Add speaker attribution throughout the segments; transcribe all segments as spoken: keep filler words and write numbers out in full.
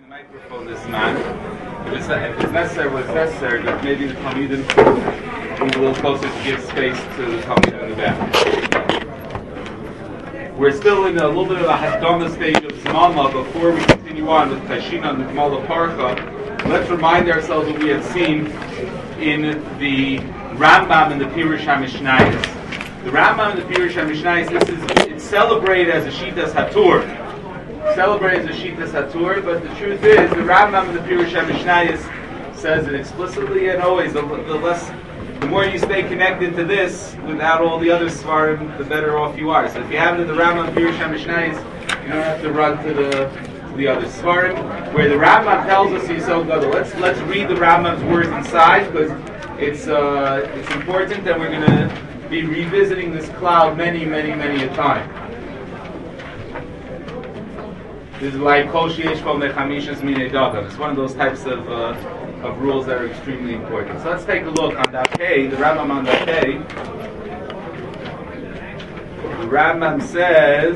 Speaker 1: microphone this man. If it's, if it's necessary, what's necessary, but maybe the Talmidim move a little closer to give space to the Talmidim in the back. We're still in a little bit of a Hasdana stage of Zmama before we continue on with Tashina and the Gemala Parcha. Let's remind ourselves what we had seen in the Rambam and the Pirush HaMishnayos. The Rambam and the Pirush HaMishnayos, this is it's celebrated as a Shitas Hatur. Celebrated as a Shitas Hatur, but the truth is, the Rambam and the Pirush HaMishnayos says it explicitly, and always, the, the less, the more you stay connected to this, without all the other Svarim, the better off you are. So if you have it in the Rambam and Pirush HaMishnayos, you don't have to run to the to the other Svarim, where the Rambam tells us he's so good. Let's let's read the Rambam's words inside, because it's uh, it's important, and we're going to be revisiting this cloud many, many, many a time. This is like Kol Sheyesh Kol Mechamishas Minei Dagam. It's one of those types of uh, of rules that are extremely important. So let's take a look on Daf Hey, the Rambam on Daf Hey. The Rambam says,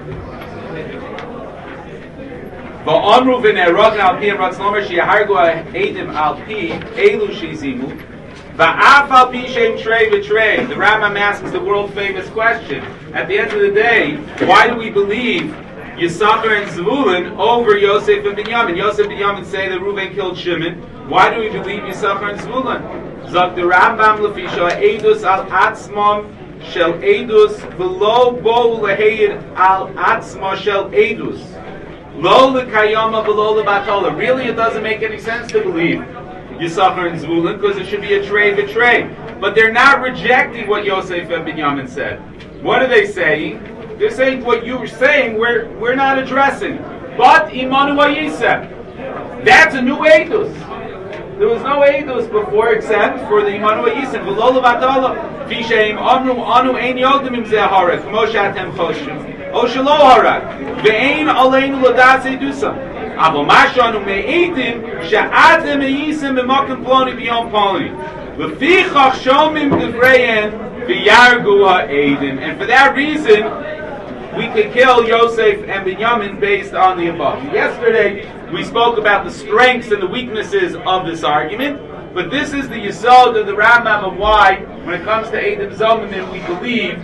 Speaker 1: Va'amru v'ne'erogin al pi emratz lomer she'yahargu ha'edim al pi elu she'zimu va'af al pi she'em trei v'trei. The Rambam asks the world-famous question. At the end of the day, why do we believe Yisachar and Zvulun over Yosef and Binyamin? Yosef and Binyamin say that Reuven killed Shimon. Why do we believe Yisachar and Zvulun? Zok the Rambam lefisha edus al atzmam shel edus v'lo bo leheir al atzma shel edus lo lekayama v'lo lebatola. Really, it doesn't make any sense to believe Yisachar and Zvulun because it should be a trey v'trey. But they're not rejecting what Yosef and Binyamin said. What are they saying? They're saying what you were saying, we're, we're not addressing. But Imanu Yisem, that's a new Eidus. There was no Eidus before except for the Imanu Yisem. V'lo levatala, Fisheim Amru Anu Ein Yodim Im Zeharak, Kmo Shatem Choshim, O Shelo Harak, Ve'ein Aleinu Ladas Eidusam. Avo Mashanu Me'edim, Sha'atem Yisem B'makim Ploni B'yom Ploni. V'fichach Shomim Devreyen, V'yargu Ha'edim. And for that reason, we could kill Yosef and Binyamin based on the above. Yesterday, we spoke about the strengths and the weaknesses of this argument, but this is the yesod of the Rambam of why, when it comes to Eidim Zomimim, we believe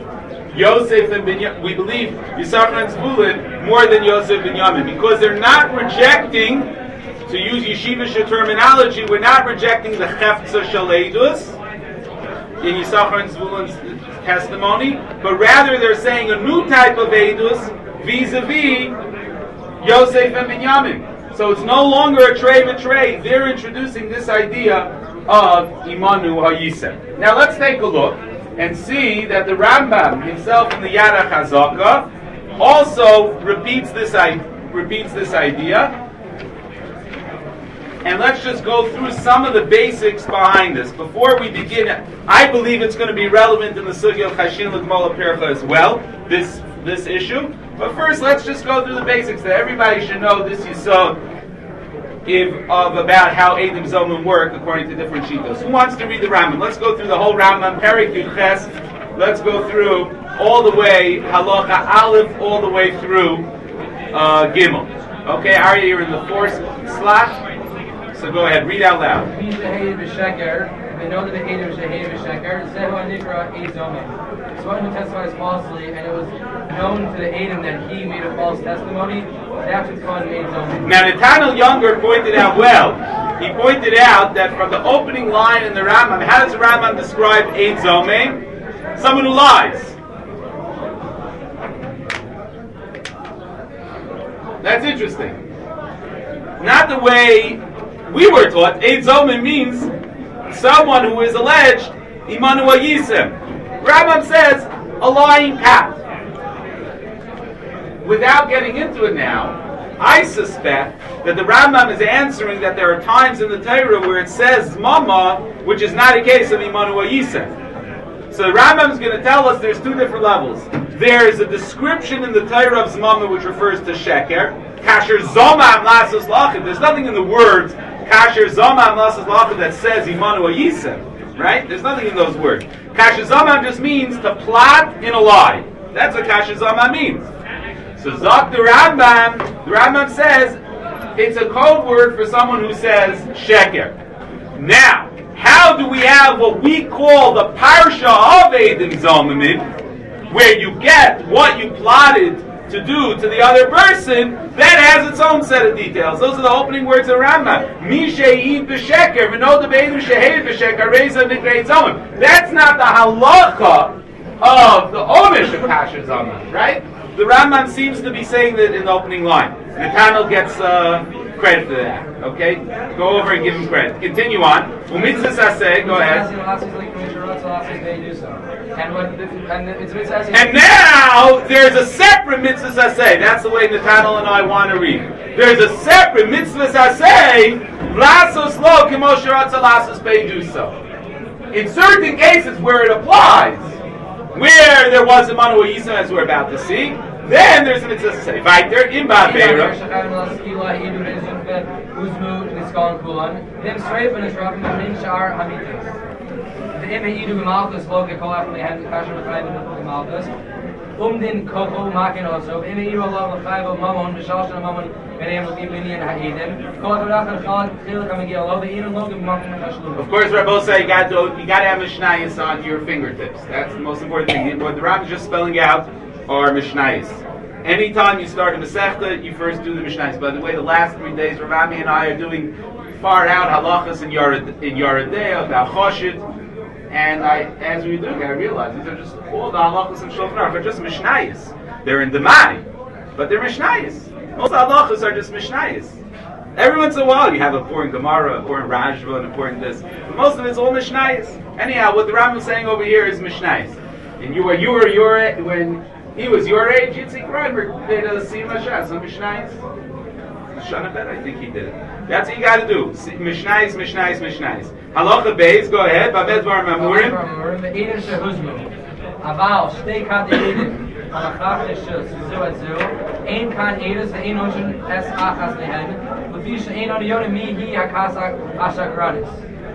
Speaker 1: Yosef and Binyamin, we believe Yisachar and Zvulun more than Yosef and Binyamin, because they're not rejecting, to use yeshivish terminology, we're not rejecting the Cheftza Shel Eidus in Yisachar and Zvulun's testimony, but rather they're saying a new type of Eidus vis-a-vis Yosef and Binyamin. So it's no longer a trey v'trey. They're introducing this idea of Imanu HaYisem. Now let's take a look and see that the Rambam himself in the Yad HaChazaka also repeats this, repeats this idea. And let's just go through some of the basics behind this. Before we begin, I believe it's going to be relevant in the Sugya of Chashin L'Gemala Parcha as well, this this issue. But first, let's just go through the basics that everybody should know this yisod if of about how Eidim Zomim work according to different shitos. Who wants to read the Rambam? Let's go through the whole Rambam, Perek Yud Ches. Let's go through all the way, Halacha Aleph, all the way through uh, Gimel. Okay, Arya, you're in the fourth slot. So go ahead, read out loud.
Speaker 2: They know that the Eidim Shehedim B'Sheker, Zehu Nikra Eid Zomim. It's one who testifies falsely, and it was known to the Eidim that he made a false testimony. That's what's called Eid Zomim.
Speaker 1: Now, Nathaniel Younger pointed out well. He pointed out that from the opening line in the Rambam, how does the Rambam describe Eid Zomim? Someone who lies. That's interesting. Not the way we were taught. Eid Zomim means someone who is alleged Imanu Yisem. Rambam says a lying path. Without getting into it now, I suspect that the Rambam is answering that there are times in the Torah where it says Zmama, which is not a case of Imanu Yisem. So the Rambam is going to tell us there's two different levels. There is a description in the Torah of Zmama which refers to Sheker. Kasher Zomam Lasos Lachim. There's nothing in the words Kasher Zomam Lasos Lachim that says Imanu Yisem. Right? There's nothing in those words. Kasher Zomam just means to plot in a lie. That's what Kasher Zomam means. So Zok the Rambam, the Rambam says it's a code word for someone who says sheker. Now, how do we have what we call the parsha of Eidim Zomimim, where you get what you plotted to do to the other person, that has its own set of details. Those are the opening words of Rambam. Mi she'id b'sheker, v'no debeinu she'hed b'sheker, reza nikreit zomim. That's not the halacha of the Omish of Pasha Zomim, right? The Rambam seems to be saying that in the opening line. Nathaniel gets uh, credit for that. Okay? Go over and give him credit. Continue on. Umitzvah saseh, go ahead. And now, there's a separate mitzvah saseh. That's the way Nathaniel and I want to read. There's a separate mitzvah saseh, lasos lo kimo sheratza lasos beiduso. In certain cases where it applies, where there was a manu yisem, as we're about to see, then there's a mitzvah saseh. Weiter, in ba'beira.
Speaker 2: Um den Koko machen also, wenn wir Allah und Five of Mammon, Bishashan and Mammon, wenn er mit Ibn and Haidem, Kol Rach and Khal, Khil come again, Allah, the Ian Log and Mammon and Hashlu.
Speaker 1: Of course, Rabbi say you got to you got to have Mishnayos on your fingertips. That's the most important thing. What the Rabbi is just spelling out are Mishnayos. Anytime you start a Masechta, you first do the Mishnayos. By the way, the last three days, Rabbi and I are doing far out halachas in Yoreh in Yoredea about Choshit. And I, as we do, I realize these are just all the halachas and shulchan aruch are just mishnayos. They're in Demai, but they're mishnayos. Most halachas are just mishnayos. Every once in a while, you have a important Gemara, a important Rajva, an important this, but most of it's all mishnayos. Anyhow, what the Rambam is saying over here is mishnayos. And you were, you were your when he was your age, Yitzchak Reimer did a sima shas, some mishnayos. Shana Bet, I think he did it. That's what you got to do. Mishnayos, mishnayos, mishnayos. Halacha Beis, go ahead. Babed Var Mamurim.
Speaker 2: Eidim shehuzmu. Aval shtei kad eidim. Halachach neshus zu atzu. Ein kan eidos ve'ein oshin es achas lehen. Lefi she'ein oniyonim mihi hakasa ashakranis.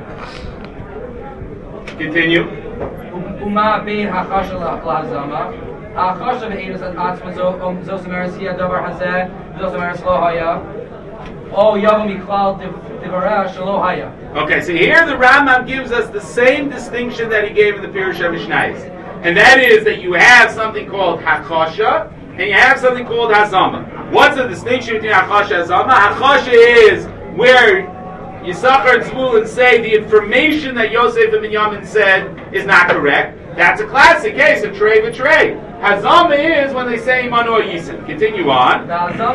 Speaker 1: Continue.
Speaker 2: Uma bein hachasha lahazama. Hachasha ve'eidos at atzma zo zo semeres hi adavar hazeh. Zo semeres lo haya. Oh, Yavam Miklal Devarah Shalo Haya.
Speaker 1: Okay, so here the Rambam gives us the same distinction that he gave in the Pirush HaMishnayos. And that is that you have something called Hakasha, and you have something called Hazama. What's the distinction between Hakasha and Hazama? Hakasha is where Yisachar and Zvulun say the information that Yosef and Binyamin said is not correct. That's a classic case of Trey Betray. Hazama is when they say Imanu or Yisem. Continue on.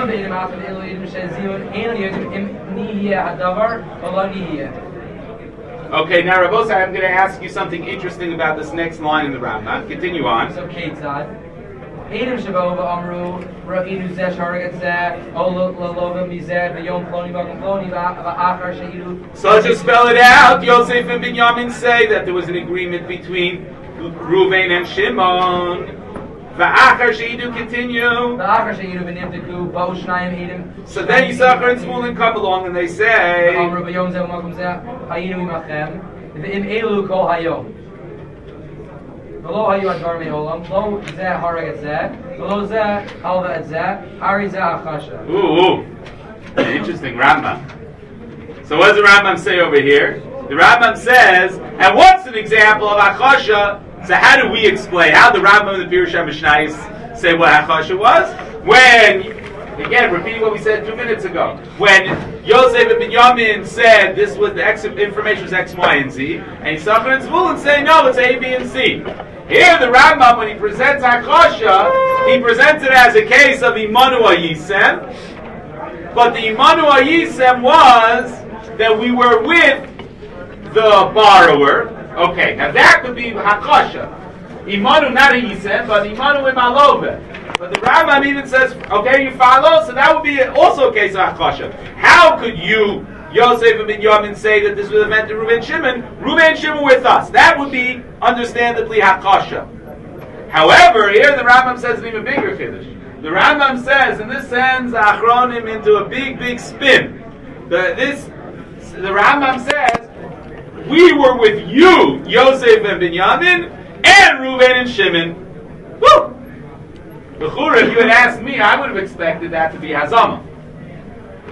Speaker 1: Okay, now Rabosai, I'm going to ask you something interesting about this next line in the Rambam. Continue on.
Speaker 2: So, Ketzad. Eidim Shabova Amru, Ra'inu Zeh Sharagat Zeh, Olo Lalova Mizeh, Vayom Ploni Vakum Ploni, Va'achar She'idu.
Speaker 1: So to spell it out, Yosef and Binyamin say that there was an agreement between Reuven and Shimon. Va'achar She'idu continue.
Speaker 2: Va'achar She'idu V'nimteku, Ba'u Shnayim Eidim.
Speaker 1: So then Yisachar and Zvulun come along and they say,
Speaker 2: Amru Vayom Zeh V'makum Zeh, Hayinu Imachem, V'im Elu Kol Hayom. Below hayu advar me'olam, below zeh harag et zeh, below zeh halva et zeh, hari zeh achasha.
Speaker 1: Ooh, ooh. Interesting Rambam. So what does the Rambam say over here? The Rambam says, and what's an example of achasha? So how do we explain? How the Rambam and the Pirush HaMishnayos say what achasha was? When, again, repeating what we said two minutes ago, when Yosef and Binyamin said this was the X, information was X, Y, and Z, and Yisachar and Zvulun say no, it's A, B, and C. Here the Rambam, when he presents Hakasha, he presents it as a case of Imanu Yisem, but the Imanu Yisem was that we were with the borrower. Okay, now that could be Hakasha. Imanu not a Yisem, but Imanu Imalove. But the Rambam even says, okay, you follow? So that would be also a case of Hakasha. How could you, Yosef and Binyamin, say that this was meant to Reuven and Shimon? Reuven and Shimon with us. That would be understandably Hakasha. However, here the Rambam says an even bigger chiddush. The Rambam says, and this sends Achronim into a big, big spin. The, this, the Rambam says, we were with you, Yosef and Binyamin, and Reuven and Shimon. Woo! If you had asked me, I would have expected that to be Hazama.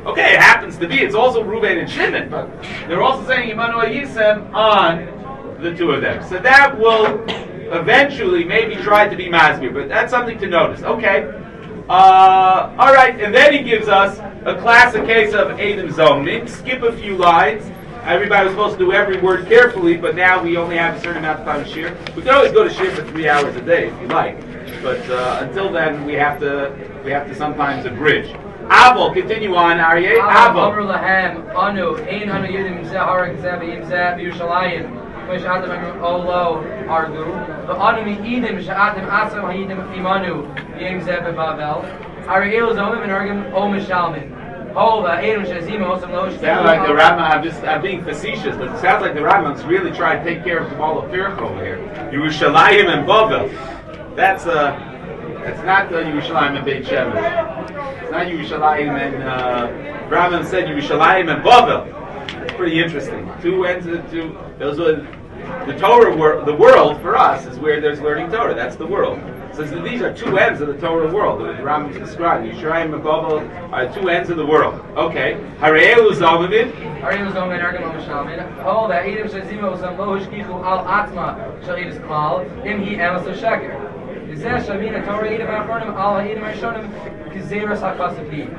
Speaker 1: Okay, it happens to be. It's also Reuven and Shimon, but they're also saying Imanu Yisem on the two of them. So that will eventually maybe try to be Masbir, but that's something to notice. Okay. Uh, all right, and then he gives us a classic case of Eidim Zomin. Skip a few lines. Everybody was supposed to do every word carefully, but now we only have a certain amount of time to shir. We can always go to shir for three hours a day if you like, but uh, until then we have to we have to sometimes abridge. Abel, continue on. Aryeh. Abel.
Speaker 2: Amr lahem anu ein anu yidim zeh zeh v'yim zeh v'Yushalayim v'yishatem olo argu v'anu mi'idim sha'atem asam ha'idim imanu v'yim zeh v'Bavel Aryeh zomim and argim o mishalmin. Sound like
Speaker 1: the Rambam. I'm just I'm being facetious, but it sounds like the Rambam's really trying to take care of the ball of Fircha over here. Yerushalayim and Bavel. That's uh that's not the Yerushalayim and Beit Shemesh. It's not Yerushalayim and uh, Rambam said Yerushalayim and Bavel. It's pretty interesting. Two ends of the two. Those are the Torah. Wor- the world for us is where there's learning Torah. That's the world. So these are two ends of the Torah world. The Rambam is describing Yisrael and Bavel are two ends of the world. Okay. Harelu Zalmavin.
Speaker 2: Harelu Zalmavin. Argam Mishalmin. Oh, that Eidim Shazimo Sam Lo Hishkichu Al Atma Shalidas Klal Im He Emes Sheker. Yizeh Shamina Torah Eidim Afronim Al Eidim Rishonim Kizeras Hakasapi.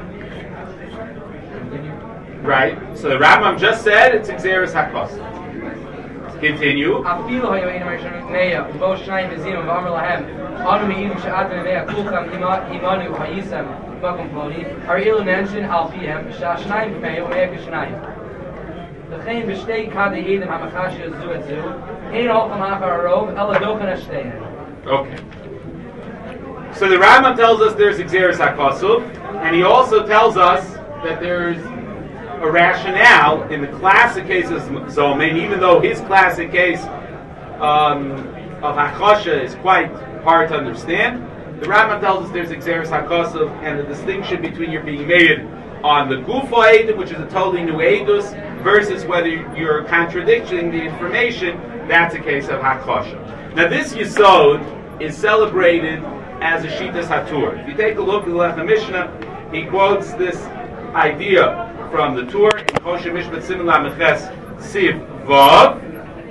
Speaker 1: Right. So the Rambam just said it's Xeris Hakos. Continue.
Speaker 2: Afilu Hayo Eidim Rishonim Meya Bo Shnayim Vizim V'Amr Lahem. Anu Me'idim Sha'atem Meya Kulcham Imanu Hayisem Bakum Ploni. Arielu mentioned Al Pihem Sha'Shnayim Meya Meya Kishnayim. V'chein B'shtei Kadei Eidim HaMachashi Zu Et Zu Ein Holcham Hachar Arov Ela Dochen Ashtein.
Speaker 1: Okay. So the Rambam tells us there's Xeris HaKosov, and he also tells us that there's a rationale in the classic case of Zomin, even though his classic case um, of Hakosha is quite hard to understand. The Rambam tells us there's Xeris HaKosov, and the distinction between your being made on the Gufa Eidim, which is a totally new Eidus, versus whether you're contradicting the information, that's a case of Hakosha. Now this Yisod is celebrated as a Shitas HaTur. If you take a look at the Lechem Mishnah, he quotes this idea from the Tur in Kosher Mishpat Siman Lameches Siv Vav.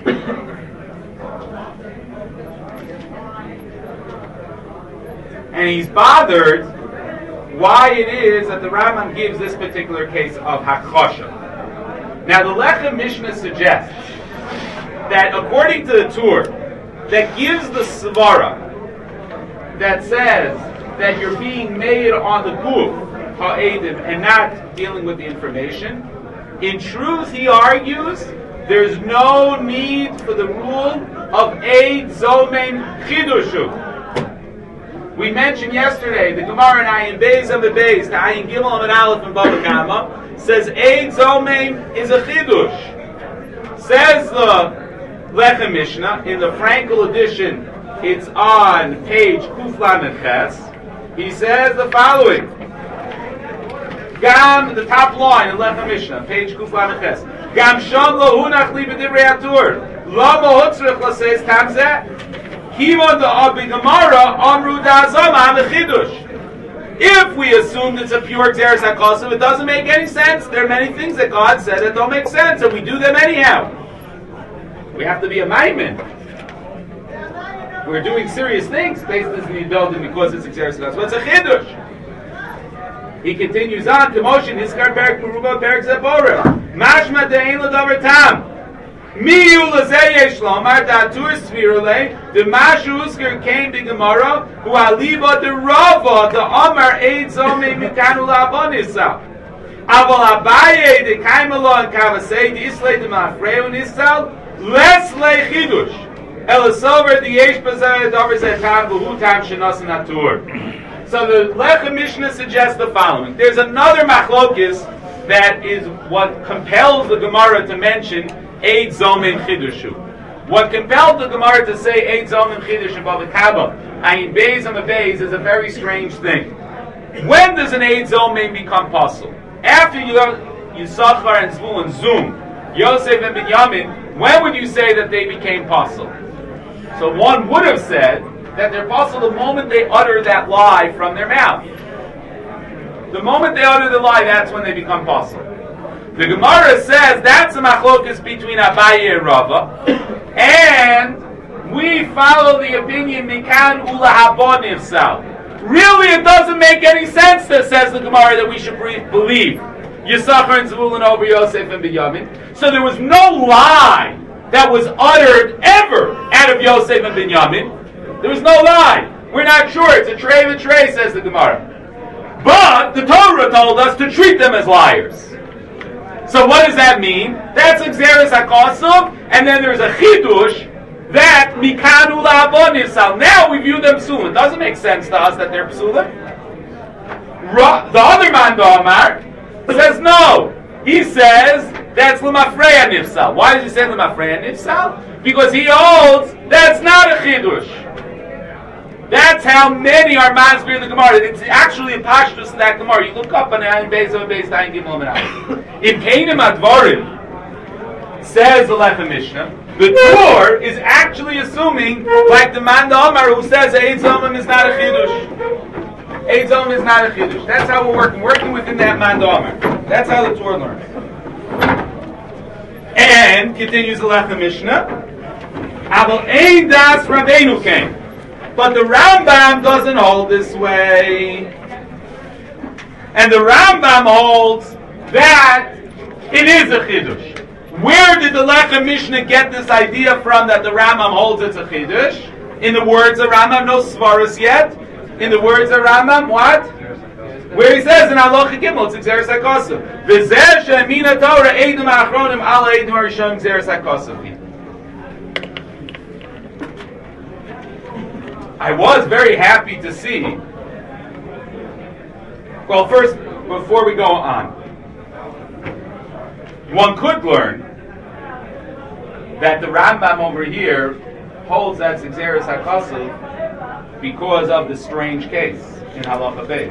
Speaker 1: And he's bothered why it is that the Rambam gives this particular case of Hakosha. Now the Lechem Mishnah suggests that according to the Tur, that gives the Svara that says that you're being made on the Guf Ha'edim and not dealing with the information. In truth, he argues, there's no need for the rule of Eid Zomen Chidushu. We mentioned yesterday the Gemara in Ayin Beis and the Beis, the Ayin Gimel and Aleph and Bava Kama, says Eid Zomen is a Chidush. Says the Lechem Mishnah in the Frankel edition. It's on page Kuf Lamed Ches. He says the following. Gam, the top line in Lechem Mishnah, page Kuf Lamed Ches. Gam sham lo hunach li b'divrei hatur. Lama hutzrich l'seis tamzeh. Kivon da'abi gemara amru da'azama ha'mechidush. If we assume it's a pure Xeris HaKosov, it doesn't make any sense. There are many things that God said that don't make sense, and we do them anyhow. We have to be a maimin. We're doing serious things based on the building because it's Xeris HaKosov. So it's a chidush. He continues on. Commotion. Hiskar Berg Meruba Berg Zeborim. Mashma de'ein l'davar tam. Mi yu l'zeh yesh lomar da'atur svirule. The mashu usker came to Gemara who aliba de rava the amar eid zome mikanu la'avon isal. Aval abaye de kaimalo and kavasei the islay de mafreu nisal less le chidush. Elasover the yesh bazar davar zetam v'hu tam shenas natur. So the Lechem Mishnah suggests the following. There's another machlokis that is what compels the Gemara to mention Eid Zomen Chidushu. What compelled the Gemara to say Eid Zomen Chidushu above the Kaaba, Ayin Beis and the Beis, is a very strange thing. When does an Eid Zomen become possible? After Yisachar and Zvul and Zum, Yosef and Binyamin, when would you say that they became possible? So one would have said that they're possible the moment they utter that lie from their mouth. The moment they utter the lie, that's when they become pasul. The Gemara says that's a machlokas between Abaye and Rava, and we follow the opinion Mikan Ula Haboniv Sal. Really, it doesn't make any sense, that says the Gemara, that we should believe Yisachar and Zvulun over Yosef and Binyamin. So there was no lie that was uttered ever out of Yosef and Binyamin. There was no lie. We're not sure. It's a tray of a tray, says the Gemara. But the Torah told us to treat them as liars. So what does that mean? That's Xeris HaKosov, and then there's a Chidush that Mikanu La'avonim Sal. Now we view them psulim. It doesn't make sense to us that they're psulim. The other man, Omar, says no. He says that's L'mafreya Nifsal. Why does he say L'mafreya Nifsal? Because he holds that's not a Chidush. That's how many are masbir in the Gemara. It's actually a pashtus in that Gemara. You look up on Ayin Beis of Beis Tayin Gimel Menach. In Keinim Advarim, says the Lechem Mishnah, the Torah is actually assuming, like the man the Amar who says Eid Zomim is not a Chidush. Eid Zomim is not a Chidush. That's how we're working. Working within that man the Amar. That's how the Torah learns. And continues the Lechem Mishnah, Aval Ein Das Rabbeinu came. But the Rambam doesn't hold this way. And the Rambam holds that it is a Chidush. Where did the Lechem Mishnah get this idea from that the Rambam holds it's a Chidush? In the words of Rambam, no Svarus yet. In the words of Rambam, what? Where he says in Halacha Gimel, it's Xeris HaKosov. V'zeh she'emina Torah eidim ha'achronim ala eidim ha'rishonim Xeris HaKosov. I was very happy to see. Well, first, before we go on, one could learn that the Rambam over here holds that Xeris HaKosov because of the strange case in Halacha Beis,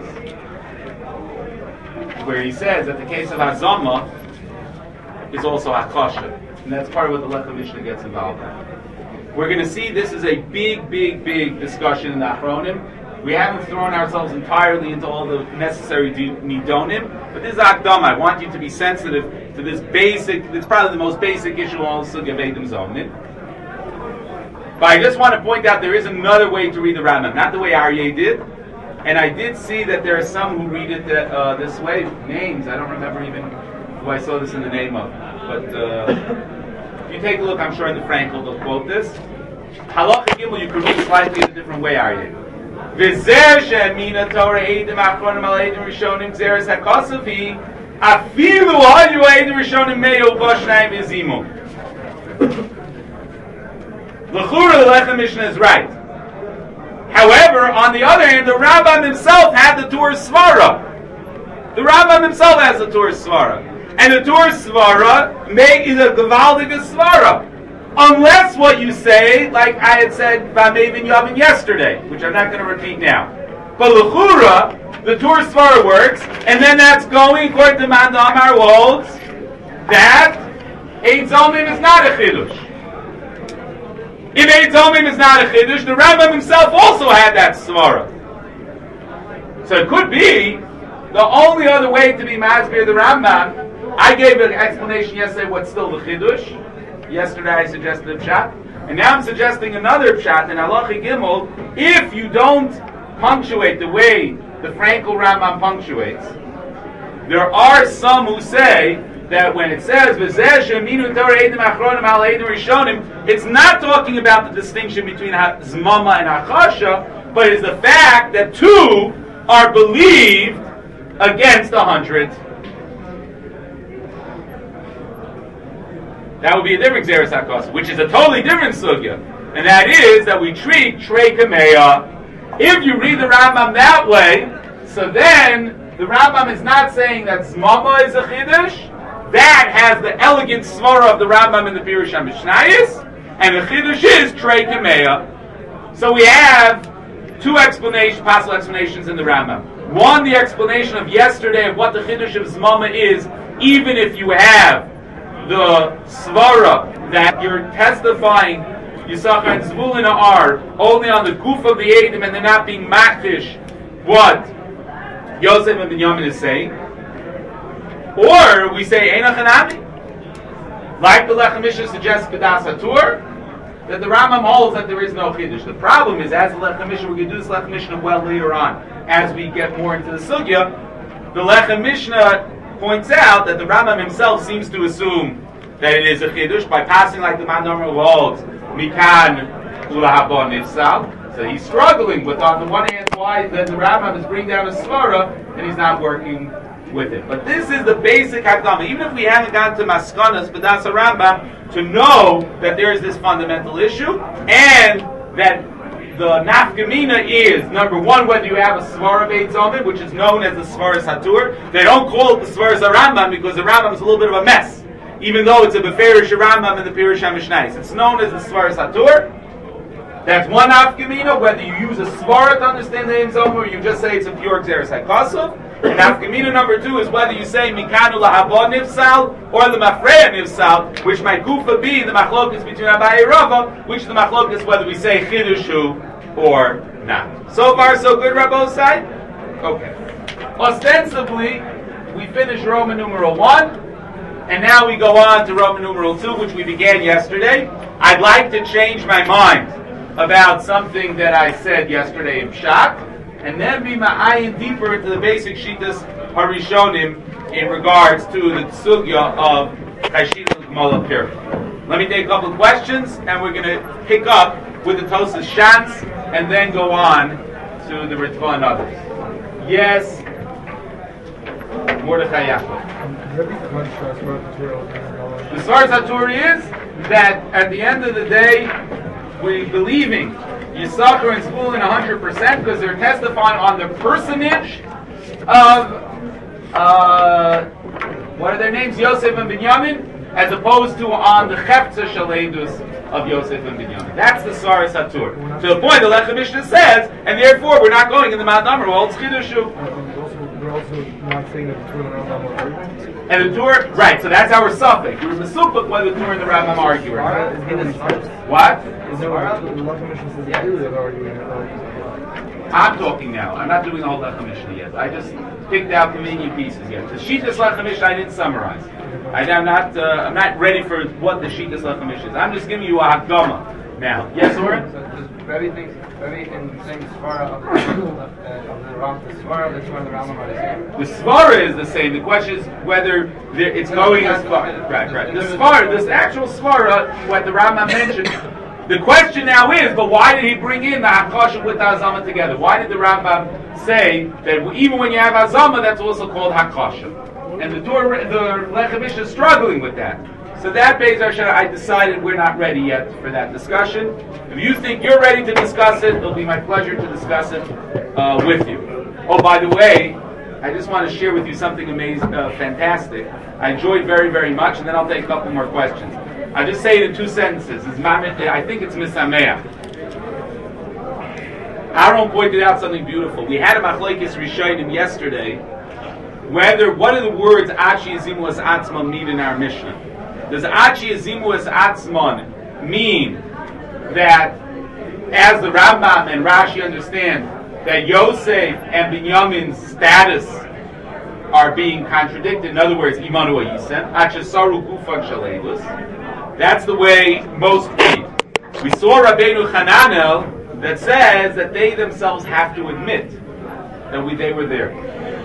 Speaker 1: where he says that the case of Hazama is also Hakosha, and that's part of what the Lechem Mishnah gets involved in. We're going to see this is a big, big, big discussion in the Achronim. We haven't thrown ourselves entirely into all the necessary nidonim, but this is Akdama. I want you to be sensitive to this basic, it's probably the most basic issue on the Sugya of Eidim Zomnim. But I just want to point out there is another way to read the Rambam, not the way Aryeh did. And I did see that there are some who read it that, uh, this way. Names, I don't remember even who I saw this in the name of. But uh, if you take a look, I'm sure in the Frankel they'll quote this. Halacha Gimel, you can read slightly in a different way, Aryeh. V'zer she'emina Torah eidim achronim al eidim rishonim Xeris HaKosov hi afilu hayu eidim rishonim me'u b'shnayim izimu. L'chura, the Lechem Mishnah is right. However, on the other hand, the Rambam himself had the Tur Svara. The Rambam himself has the Tur Svara. And the Tur Svara is a Gevaldige Svara. Unless what you say, like I had said Bamei Binyamin yesterday, which I'm not going to repeat now. But L'chura, the Tur Svara works, and then that's going, according to Man Amar holds, that Eid Zomim is not a Chidush. If Eid Zomim is not a Chidush, the Rambam himself also had that Svara. So it could be the only other way to be Masbir the Rambam. I gave an explanation yesterday what's still the Chidush. Yesterday I suggested a pshat. And now I'm suggesting another pshat in Halacha Gimel. If you don't punctuate the way the Frankel Rambam punctuates, there are some who say that when it says it's not talking about the distinction between Zmama and Hakasha, but it's the fact that two are believed against a hundred. That would be a different Xeris HaKosov, which is a totally different sugya, and that is that we treat Trei Kameya. If you read the Rambam that way, so then the Rambam is not saying that Zmama is a Chiddush. That has the elegant svara of the Rambam in the Pirush HaMishnayos, and the Chiddush is Trei Kameya. So we have two explanations, possible explanations in the Rambam. One, the explanation of yesterday of what the Chiddush of Zmama is, even if you have the svara that you're testifying Yisachar and Zvulun are only on the goof of the Eidim and they're not being makdish what Yosef and Binyamin is saying. Or we say Eina Chanami, like the Lechem Mishnah suggests Kedas Hatur, that the Rambam holds that there is no Chiddush. The problem is, as the Lechem Mishnah, we're going to do this Lechem Mishnah well later on, as we get more into the Sugya, the Lechem Mishnah points out that the Rambam himself seems to assume that it is a Chiddush by passing like the Mandomer holds, Mikan Ulahabon Nifsal. So he's struggling with, on the one hand, why the, the Rambam is bringing down a Svara, and he's not working with it. But this is the basic Hakdama. Even if we haven't gotten to Maskanas, B'das Rambam, to know that there is this fundamental issue, and that the Nafkamina is, number one, whether you have a Svara Beit Zomim, which is known as the Svaras Hatur. They don't call it the Svaras Rambam because the Rambam is a little bit of a mess, even though it's a Beferish Rambam and the Pirush HaMishnais. It's known as the Svaras Hatur. That's one Nafkamina, whether you use a Svara to understand the Ein Zomim, or you just say it's a pure Xeris HaKasav. And Nafkamina number two is whether you say Mikanu Lahabon Nifsal or the Mafreya Nifsal, which might Gufa be the Machlokas between Abaye and Rava, which the Machlokas whether we say Chidushu or not. So far, so good, Rabbi side? Okay. Ostensibly, we finish Roman numeral one, and now we go on to Roman numeral two, which we began yesterday. I'd like to change my mind about something that I said yesterday in Pshat, and then be ma'ayin deeper into the basic Shitas Harishonim in regards to the Sugya of Chashit Gmala Pir. Let me take a couple of questions, and we're going to pick up with the Tosas Shantz, and then go on to the Ritva and others. Yes, Mordechai Yaakov. The Svaras Haturi is that at the end of the day, we're believing Yisachar and Zvulun one hundred percent because they're testifying on the personage of, uh, what are their names? Yosef and Binyamin, as opposed to on the Cheptza Shaledus of Yosef and Binyamin. That's the Svaras Hatur. To the point the Lechem Mishnah says, and therefore we're not going in the Mount Amar, well, it's Chidushu.
Speaker 3: We're also not saying that the Tur and the Rambam are arguing.
Speaker 1: And the Tur, right, so that's our suffix. We're Mesupik whether the Tur and the Rambam are arguing. What?
Speaker 3: Is there a the Lechem Mishnah says that they're arguing?
Speaker 1: I'm talking now. I'm not doing the whole Lechem Mishnah yet. I just picked out convenient pieces yet. The Shitas Lechem Mishnah I didn't summarize. I, I'm not. Uh, I'm not ready for what the Shitas Lechem Mishnah is. I'm just giving you a Hakdama now. Yes, Oren?
Speaker 2: So does Rebbe think Rebbe in the same Svara of the of the Ram, the Svara, the Svara, the Rambam are the same?
Speaker 1: The Svara is the same. The question is whether there, it's going as far. Right, right. The Svara, this actual Svara, what the Rambam mentioned. The question now is, but why did he bring in the Hakasha with the Hazama together? Why did the Rambam say that even when you have Hazama, that's also called Hakasha? And the Torah, the Lechem Mishnah is struggling with that. So that Beis Hashem, I decided we're not ready yet for that discussion. If you think you're ready to discuss it, it'll be my pleasure to discuss it uh, with you. Oh, by the way, I just want to share with you something amazing, uh, fantastic. I enjoyed very, very much, and then I'll take a couple more questions. I'll just say it in two sentences. It's Mamet, I think it's Misameach. Aaron pointed out something beautiful. We had a Machlekes Rishonim yesterday. Whether what do the words Achi Azimu Es Atzman mean in our Mishnah? Does Achi Azimu Es Atzman mean that, as the Rambam and Rashi understand, that Yosef and Binyamin's status are being contradicted? In other words, Imanu Ayisen, Achesaru Gufan Shalelus. That's the way most read. We saw Rabbeinu Hananel that says that they themselves have to admit that we, they were there.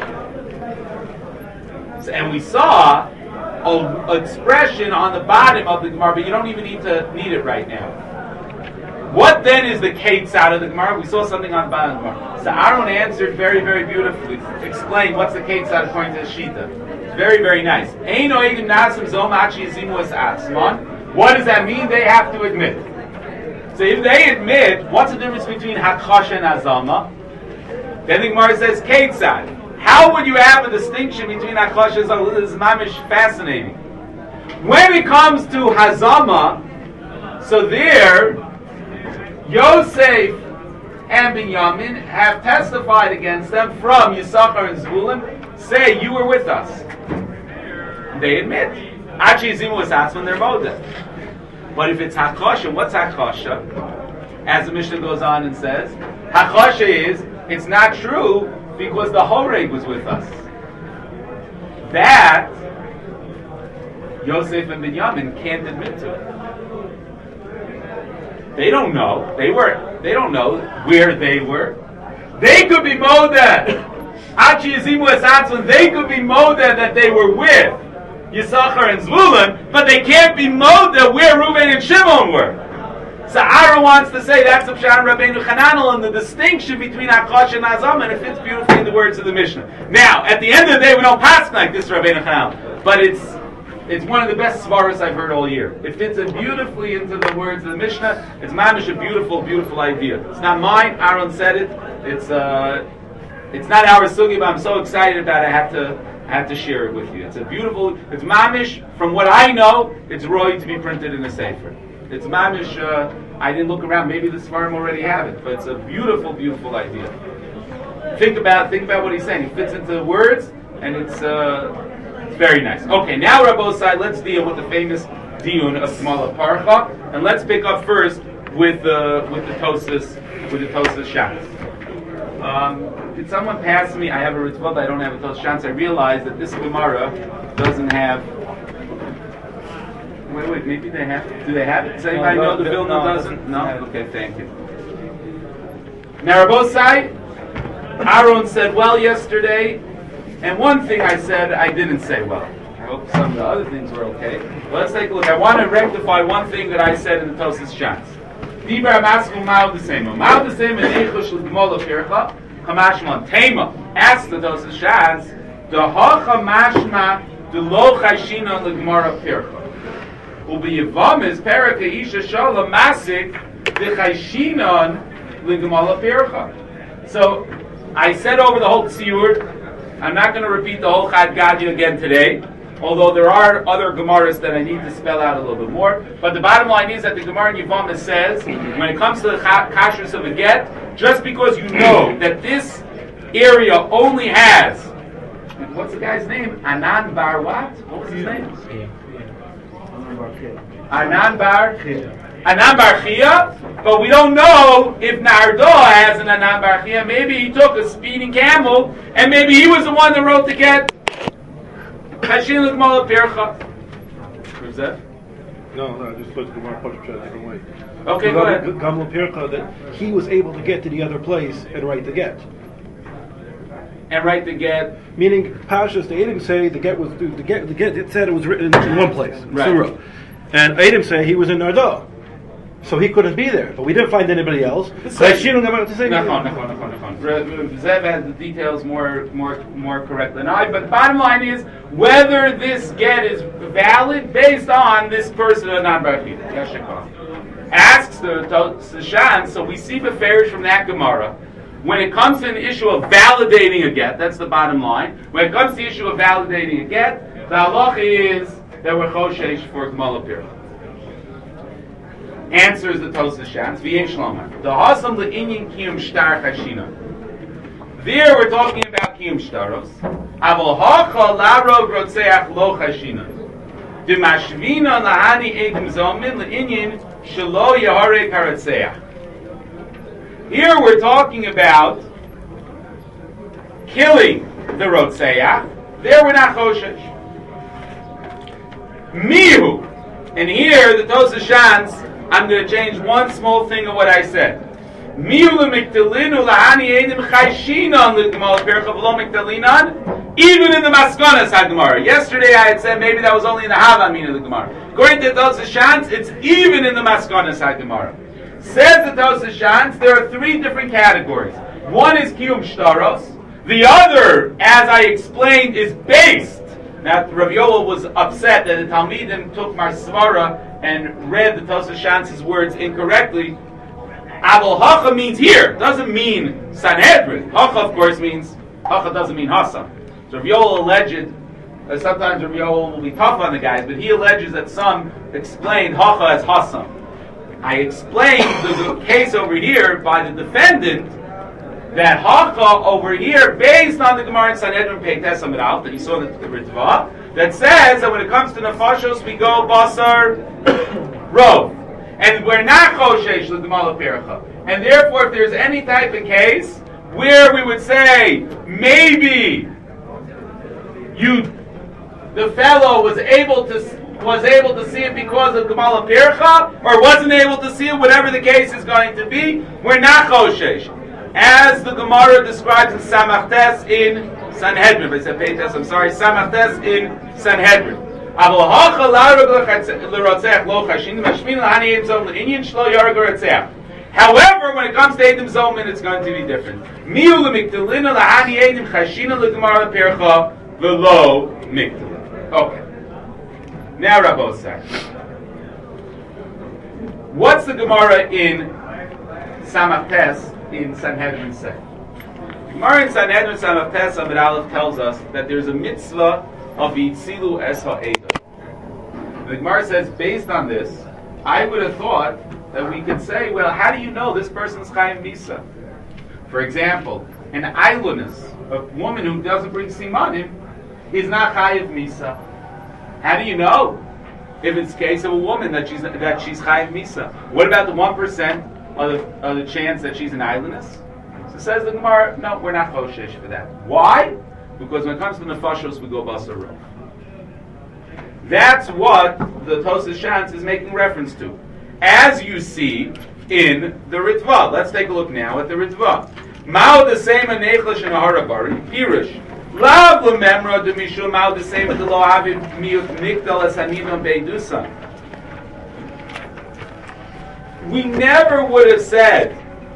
Speaker 1: And we saw an expression on the bottom of the Gemara, but you don't even need to need it right now. What then is the Kates out of the Gemara? We saw something on the bottom of the Gemara. So Aaron answered very, very beautifully. Explain what's the Kates out according to the Shita. It's very, very nice. What does that mean? They have to admit. So if they admit, what's the difference between Hakasha and Azama? Then the Gemara says Ketzad. How would you have a distinction between Hakasha and Azama? This is mamish fascinating. When it comes to Hazama, so there, Yosef and Binyamin have testified against them from Yisachar and Zvulun, say, you were with us. They admit. Achi Zimu was asked when they're Moda. But if it's Hakasha, what's Hakasha? As the Mishnah goes on and says, Hakasha is, it's not true because the Horeg was with us. That Yosef and Binyamin can't admit to. They don't know. They were. They don't know where they were. They could be Modeh. Achi Yazimu Esatzon. They could be Modeh that they were with Yisachar and Zvulun, but they can't be Modeh where Reuven and Shimon were. So Aaron wants to say that's the Pshat Rabbeinu Chananel and the distinction between Akash and Azam, and it fits beautifully in the words of the Mishnah. Now, at the end of the day, we don't pass like this Rabbeinu Chananel, but it's it's one of the best svaras I've heard all year. It fits it beautifully into the words of the Mishnah. It's mamish a beautiful, beautiful idea. It's not mine. Aaron said it. It's uh, it's not our sugi, but I'm so excited about it. I have to I have to share it with you. It's a beautiful. It's mamish. From what I know, it's roy to be printed in a sefer. It's mamish. Uh, I didn't look around. Maybe the Svarim already have it, but it's a beautiful, beautiful idea. Think about think about what he's saying. It fits into the words, and it's uh, it's very nice. Okay, now Rabbi side. Let's deal with the famous diun of Kamala Parcha, and let's pick up first with the uh, with the Tosas with the Tosas Shas. Um, did someone pass me? I have a Ritzvah, but I don't have a Tosas Shas. I realized that this Gemara doesn't have. Wait, wait, maybe they have. Do they have it? Does anybody no, know the Vilna no, doesn't? No? Okay, thank you. Now, Rabosai, Aaron said well yesterday, and one thing I said I didn't say well. I hope some of the other things were okay. But let's take a look. I want to rectify one thing that I said in the Tosas Shas. Dibra Masku Mao Desema. Mao Desema Neichush L'Gmola Pircha, Kamashma Tema. Ask the Tosas Shas, the Hacha Mashma, the Lo Chayshina L'Gmara Pircha. Ubiyivam is peraka isha shala masik dechayishinon l'gemala pircha. So I said over the whole tziyur. I'm not going to repeat the whole Chad Gadya again today, although there are other gemaras that I need to spell out a little bit more. But the bottom line is that the Gemara in Yevamah says, when it comes to the kashrus of a get, just because you know that this area only has, what's the guy's name? Anan Bar what? What was his name? Anan Bar Anan Bar Chia, but we don't know if Nardo has an Anan Bar Chia. Maybe he took a speeding camel, and maybe he was the one that wrote the get. Chashin l'gmala pircha. Who's that?
Speaker 4: No, no, I just put the Gemara Pashut a different way.
Speaker 1: Okay, go ahead.
Speaker 4: Gamla pircha, that he was able to get to the other place and write the get.
Speaker 1: And write the get.
Speaker 4: Meaning, Pashas, they didn't say the get was the get. The get it said it was written in one place,
Speaker 1: right.
Speaker 4: Surah. And Adam say he was in Nardo, so he couldn't be there. But we didn't find anybody else.
Speaker 1: Nachon, nachon, nachon, nachon. Zev has the details more, more, more correct than I. But the bottom line is whether this get is valid based on this person or not. Asks the Shan, so we see beferish from that Gemara. When it comes to an issue of validating a get, that's the bottom line. When it comes to the issue of validating a get, the halacha is that we're choshesh for Gemala Pircha. Answers the Tosas Shas. V'yesh lomar. The hasam le'inyin kiyum shtar chashina. There we're talking about kiyum shtaros. Aval hacha laro grotzeach lo chashina. D'mashvina lahani edim zomin le'inyin shelo yahare karatzeach. Here we're talking about killing the Rotseach. There we're not Choshesh. Mihu. And here, the Tosas Shas, I'm going to change one small thing of what I said. Mihu l'miktalinu lahani edim chayshinon l'g'mal pircha v'lo miktalinan. Even in the Maskonas HaGemara. Yesterday I had said maybe that was only in the Havamin of the Gemara. According to the Tosas Shas, it's even in the Maskonas HaGemara. Says the Tosas Shas, there are three different categories. One is Kiyum Shtaros. The other, as I explained, is based. Now, Rav Yoel was upset that the Talmidim took my Svara and read the Tosas Shas' words incorrectly. Aval Hacha means here. Doesn't mean Sanhedrin. Hacha, of course, means, Hacha doesn't mean Hassam. So Rav Yoel alleged, uh, sometimes Rav Yoel will be tough on the guys, but he alleges that some explained Hacha as Hassam. I explained the, the case over here by the defendant that Hacha over here, based on the Gemara in Sanhedrin Peites Amud Aleph that you saw in the, the Ritva, that says that when it comes to Nefashos we go Basar Rov, and we're not Choshesh L'Gemala Pircha, and therefore if there's any type of case where we would say maybe you, the fellow was able to was able to see it because of Gemala Pircha, or wasn't able to see it, whatever the case is going to be, we're not Choshesh. As the Gemara describes in Samachtes in Sanhedrin, I said Peites, I'm sorry, Samachtes in Sanhedrin. However, when it comes to Eidim Zomin, it's going to be different. Okay. Now Rabbosai. What's the Gemara in Samachtes in Sanhedrin say? The Gemara in Sanhedrin Samachtes Amid Aleph tells us that there's a mitzvah of Yitzilu Es Ha'eda. The Gemara says, based on this, I would have thought that we could say, well, how do you know this person's Chayiv Misa? For example, an islandess, a woman who doesn't bring Simanim, is not Chayiv Misa. How do you know if it's the case of a woman that she's that she's Chayiv Misa? What about the one percent of the of the chance that she's an islandess? So says the Gemara, no, we're not Choshesh for that. Why? Because when it comes to Nefashos, we go Basar Rov. That's what the Tosas Shantz is making reference to. As you see in the Ritva. Let's take a look now at the Ritva. Mao the same anechlish and harabari, Pirish. Lav lememra de mishum mao the same the lo aviv miut mikdal as hanidon beidusa. We never would have said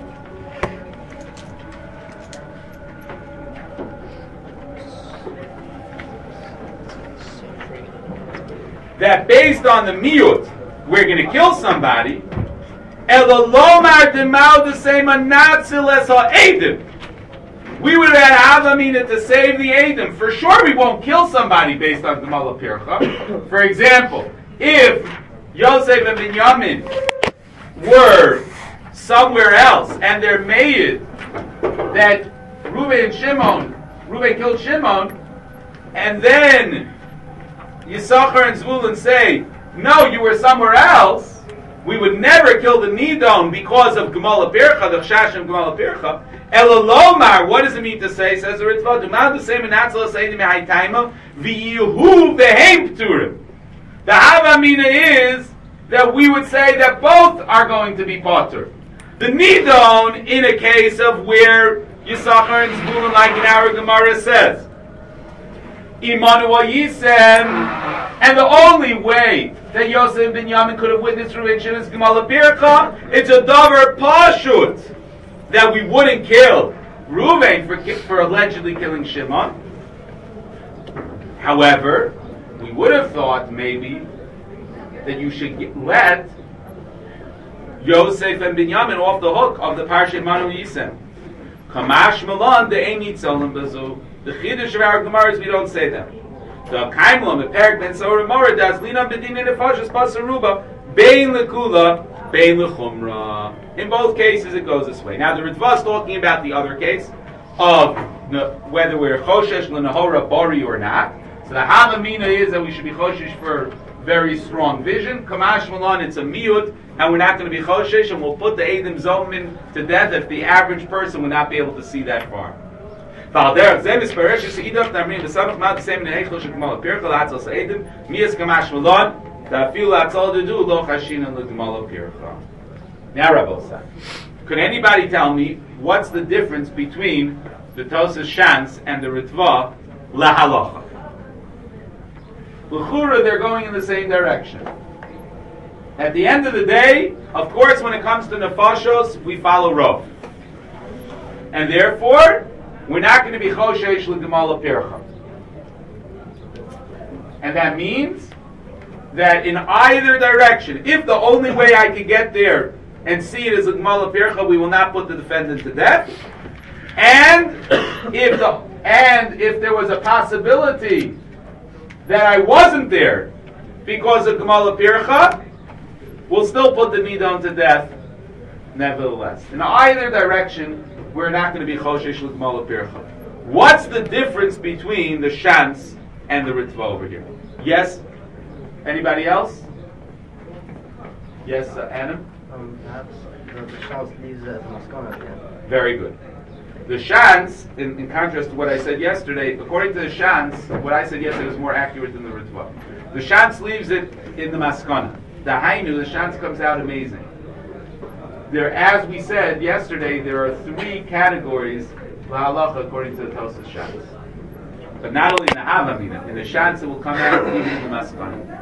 Speaker 1: that based on the miut we're going to kill somebody. Elalomar de mao the same anatzil as ha'edim. We would have had Havamina to save the Edom. For sure we won't kill somebody based on Gemala Pircha. For example, if Yosef and Binyamin were somewhere else and they're made that Reuben and Shimon, Reuben killed Shimon, and then Yisachar and Zvulun say, no, you were somewhere else, we would never kill the Nidon because of Gemala Pircha, the Chash of Gemala Pircha. Elalomar, what does it mean to say? Says the Ritva, do not the same in Atzal Seidim Haitaima, V'yihu V'heim Pturim. The Havamina is that we would say that both are going to be potter. The Nidon, in a case of where Yisachar and Zvulun, like in our Gemara says, Imanu Yisem, and the only way that Yosef ben Yamin could have witnessed through Rishon is Gemala Pircha, it's a davar pashut that we wouldn't kill Reuven for, for allegedly killing Shimon. However, we would have thought maybe that you should get, let Yosef and Binyamin off the hook of the Parshat Manu Yisem. Kamash Malan the Einit Zolim Bazu. The Chiddush of our Gemara is we don't say that. The Kaimlam the Perik Ben Sora Mora das Lina Bedin in the Fashas Pasaruba Bein Lekula Bein Lechumra. In both cases it goes this way. Now the Ritva is talking about the other case of the, whether we're Choshesh L'Nahora Bari or not. So the Havamina is that we should be Choshesh for very strong vision. Kamash Malan, it's a miut, and we're not going to be Choshesh, and we'll put the Eidim Zomin to death if the average person would not be able to see that far. Valder Zemis Peresh Idach Namrin the Samach Mat same in Eichel Shekmal Pircha Latzal Seidim Mias Kamash Malan Da Fil Latzal Dedu Lo Chashin and Lugmal Pircha. Now Rabosai, could anybody tell me what's the difference between the Tosas Shantz and the Ritva Lahalacha? L'chura, they're going in the same direction. At the end of the day, of course, when it comes to Nefashos, we follow Rov. And therefore, we're not going to be Choshesh L'Gemala Pircha. And that means that in either direction, if the only way I could get there and see it as L'Gemala Pircha, we will not put the defendant to death. And if the and if there was a possibility that I wasn't there because of Gemala Pircha, we'll still put the Nidon to death nevertheless. In either direction, we're not going to be Choshesh L'Gemala Pircha. What's the difference between the Shantz and the Ritva over here? Yes? Anybody else? Yes, uh, Anna?
Speaker 5: Um, perhaps the, the Shantz leaves it as a maskana again.
Speaker 1: Very good. The Shans, in, in contrast to what I said yesterday, according to the Shans, what I said yesterday was more accurate than the Ritva. The Shans leaves it in the Maskana. The Hainu, the Shans comes out amazing. There, as we said yesterday, there are three categories Halacha according to the Tosas Shans. But not only in the Havamina, in the Shans it will come out even in the Maskana.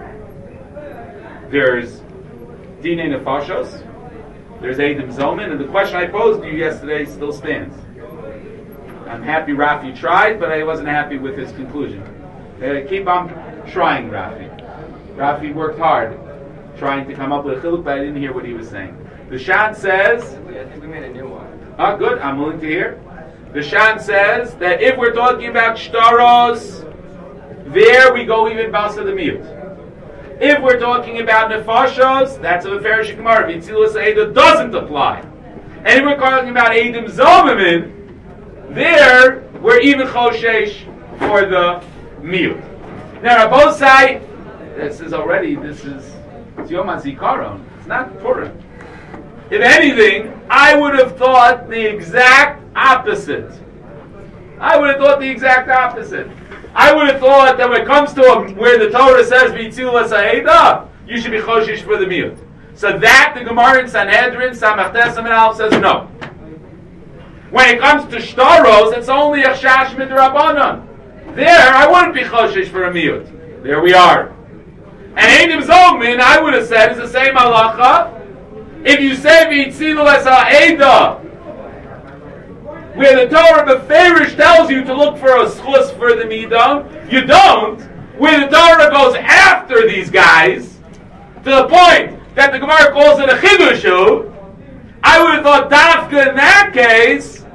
Speaker 1: There's Dinei Nefashos, there's Eidim Zomin, and the question I posed to you yesterday still stands. I'm happy Rafi tried, but I wasn't happy with his conclusion. Uh, keep on trying, Rafi. Rafi worked hard trying to come up with a chiluk, but I didn't hear what he was saying. The Shan says...
Speaker 2: Yeah, I think we made a new one.
Speaker 1: Oh, good. I'm willing to hear. The Shan says that if we're talking about shtaros, there we go even basa the miyut. If we're talking about nefashos, that's a Meferish Gemara. Vitzilas Eidah doesn't apply. And if we're talking about Eidim Zomamin, there we're even choshesh for the miyut. Now, both sides, this is already, this is it's Yom HaZikaron. It's not Purim. If anything, I would have thought the exact opposite. I would have thought the exact opposite. I would have thought that when it comes to a, where the Torah says Vitzilas Ha'edah, you should be choshesh for the miyut. So that the Gemara in Sanhedrin, Samach Tes Amud Aleph says no. When it comes to shtaros, it's only a chash midrabanan. There, I wouldn't be choshesh for a miyut. There we are. And Eidim Zomin, I would have said, is the same halacha. If you say Vitzilas Ha'edah, where the Torah Beferish tells you to look for a schus for the midam, you don't. Where the Torah goes after these guys, to the point that the Gemara calls it a chidushu, I would have thought dafka in that case,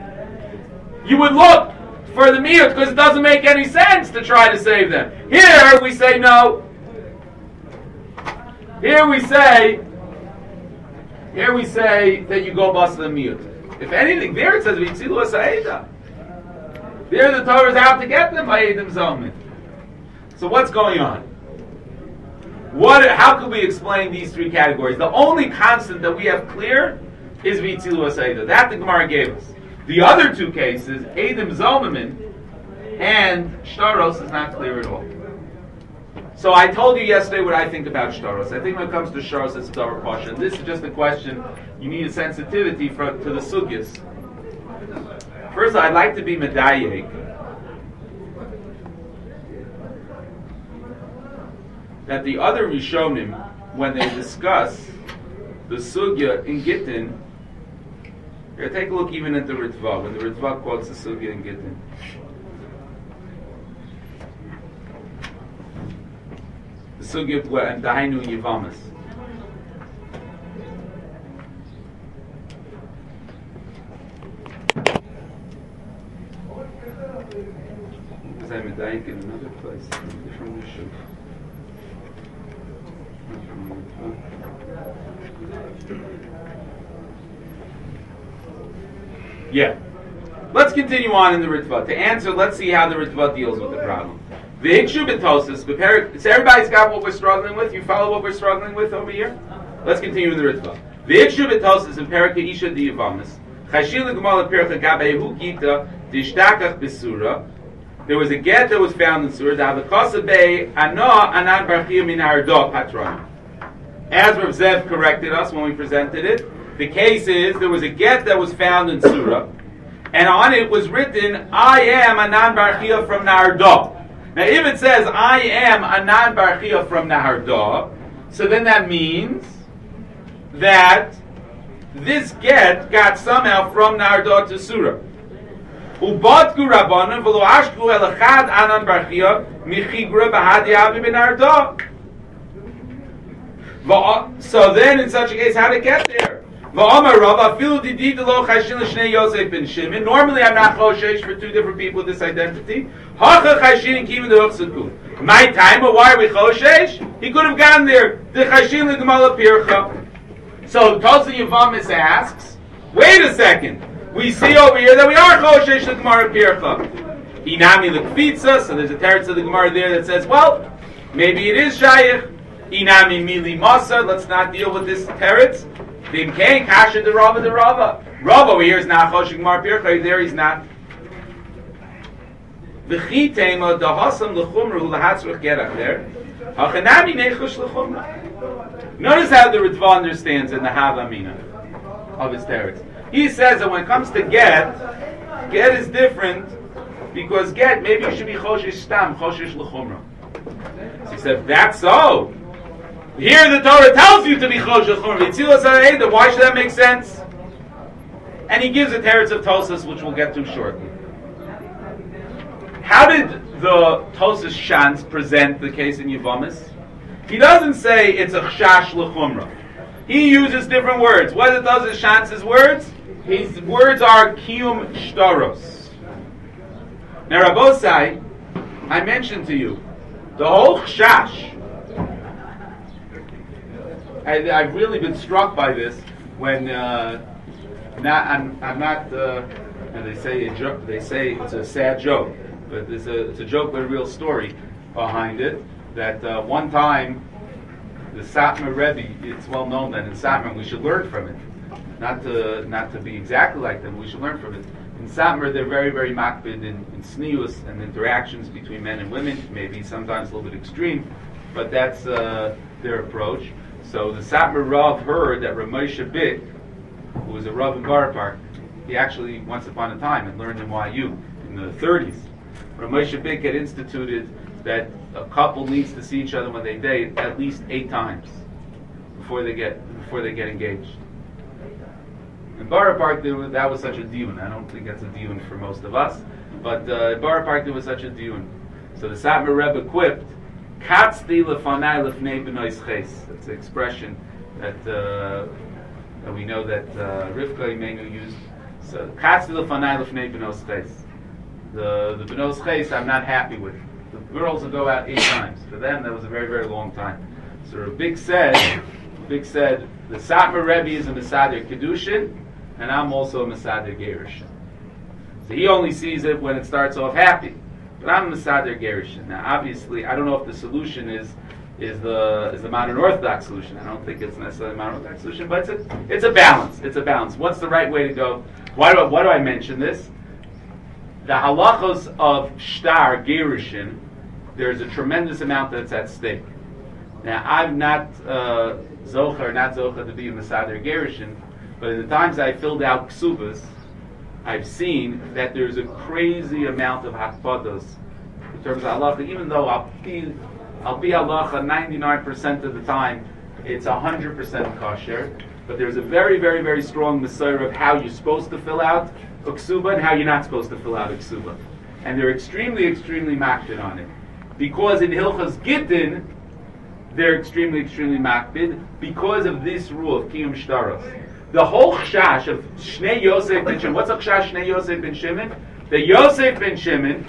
Speaker 1: you would look for the miyut because it doesn't make any sense to try to save them. Here we say no. Here we say, here we say that you go bust the miyut. If anything, there it says Vitzilas Ha'edah. There the Torah is out to get them by Eidim Zomin. So what's going on? What? How could we explain these three categories? The only constant that we have clear is Vitzilas Ha'edah. That the Gemara gave us. The other two cases, Eidim Zomin and Shtaros, is not clear at all. So I told you yesterday what I think about shtaros. I think when it comes to shtaros, it's a davar pasha. This is just a question. You need a sensitivity for, to the sugyas. First, I'd like to be medayek that the other Rishonim, when they discuss the sugya in Gittin, here, take a look even at the Ritva, when the Ritva quotes the sugya in Gittin. The sugya and Dahainu Yivamas. Because I'm a daik in another place, different issue. Yeah. Let's continue on in the Ritva. To answer, let's see how the Ritva deals with the problem. The Hikshu B'Tosis, so everybody's got what we're struggling with? You follow what we're struggling with over here? Let's continue with the Ritva. The Hikshu B'Tosis in Perek Isha Diavamis, Chashil L'Gemal Percha Gabehu Gita, D'Ishtakach B'Sura. There was a get that was found in Surah, D'Avakasa Bey, Ano Anan Barchia Min Ardo Patron. As Rav Zev corrected us when we presented it, the case is there was a get that was found in Surah, and on it was written, I am Anan Barchia from Nardo. Now, if it says, I am Anan Barchia from Nahardah, so then that means that this get got somehow from Nahardah to Surah. Ubatku Rabbanan v'lo ashku elachad Anan Barchia michigra b'hadi avi b'Nahardah. So then, in such a case, how to get there? Normally, I'm not choshesh for two different people with this identity. My time, but why are we choshesh? He could have gotten there. So Tosa Yavamis asks, wait a second. We see over here that we are choshesh the Gemara Pircha. Inami l'kfitza. So there's a teretz of the Gemara there that says, well, maybe it is shayich. Inami mili masa. Let's not deal with this teretz. Dimkein kasha the Rava the Rava. Rava over here is not choshik mar pircha. There he's not. V'chitema the hasam lechumra hu lahatzrich gerach there. Hachanami nechush lechumra. Notice how the Ritva understands in the Havamina of his teretz. He says that when it comes to get, get is different because get maybe you should be choshish stam, choshish lechumra. So he said, that's so. Here the Torah tells you to be choshish lechumra. Why should that make sense? And he gives a teretz of Tosas, which we'll get to shortly. How did the Tosas Shantz present the case in Yevamis? He doesn't say it's a chash lechumra. He uses different words. What it does is Shantz's words. His words are kiyum shtaros. Now, Rabbosai, I mentioned to you the whole chash. I, I've really been struck by this when uh, not, I'm, I'm not. Uh, and they say a joke. They say it's a sad joke, but it's a it's a joke with a real story behind it. That uh, one time, the Satmar Rebbe, it's well known that in Satmar we should learn from it. Not to not to be exactly like them, we should learn from it. In Satmar, they're very, very makbid in, in snius and interactions between men and women, maybe sometimes a little bit extreme, but that's uh, their approach. So the Satmar Rav heard that Ramosha Bik, who was a Rav in Borough Park, he actually, once upon a time, had learned in Y U in the thirties. Ramosha Bik had instituted that a couple needs to see each other when they date at least eight times before they get before they get engaged. In Borough Park, there was, that was such a diun. I don't think that's a diun for most of us, but uh, in Borough Park there was such a diun. So the Satmar Rebbe quipped, "Katzti lefanai lefnei b'nois ches." That's an expression that, uh, that we know that uh, Rivka Imenu used. So "Katzti lefanai lefnei b'nois ches." The the b'nos ches I'm not happy with. The girls will go out eight times. For them, that was a very, very long time. So Rabik said, Rabik said, the Satmar Rebbe is a Mesader Kedushin, and I'm also a Mesader Gerushin. So he only sees it when it starts off happy. But I'm a Mesader Gerushin. Now, obviously, I don't know if the solution is is the is the modern Orthodox solution. I don't think it's necessarily a modern Orthodox solution, but it's a it's a balance. It's a balance. What's the right way to go? Why do I, why do I mention this? The halachos of shtar gerushin, there's a tremendous amount that's at stake. Now, I'm not uh, zocher, not zocher to be a mesader gerushin, but in the times I filled out ksubas, I've seen that there's a crazy amount of hakpados in terms of halacha. Even though I'll be, I'll be halacha ninety-nine percent of the time, it's one hundred percent kosher. But there's a very, very, very strong mesorah of how you're supposed to fill out a ksuba and how you're not supposed to fill out a ksuba. And they're extremely, extremely makbid on it. Because in Hilchas Gittin, they're extremely, extremely makbid because of this rule of Kiyum Shtaros. The whole chash of Shnei Yosef ben Shimon, what's a chash Shnei Yosef ben Shimon? The Yosef ben Shimon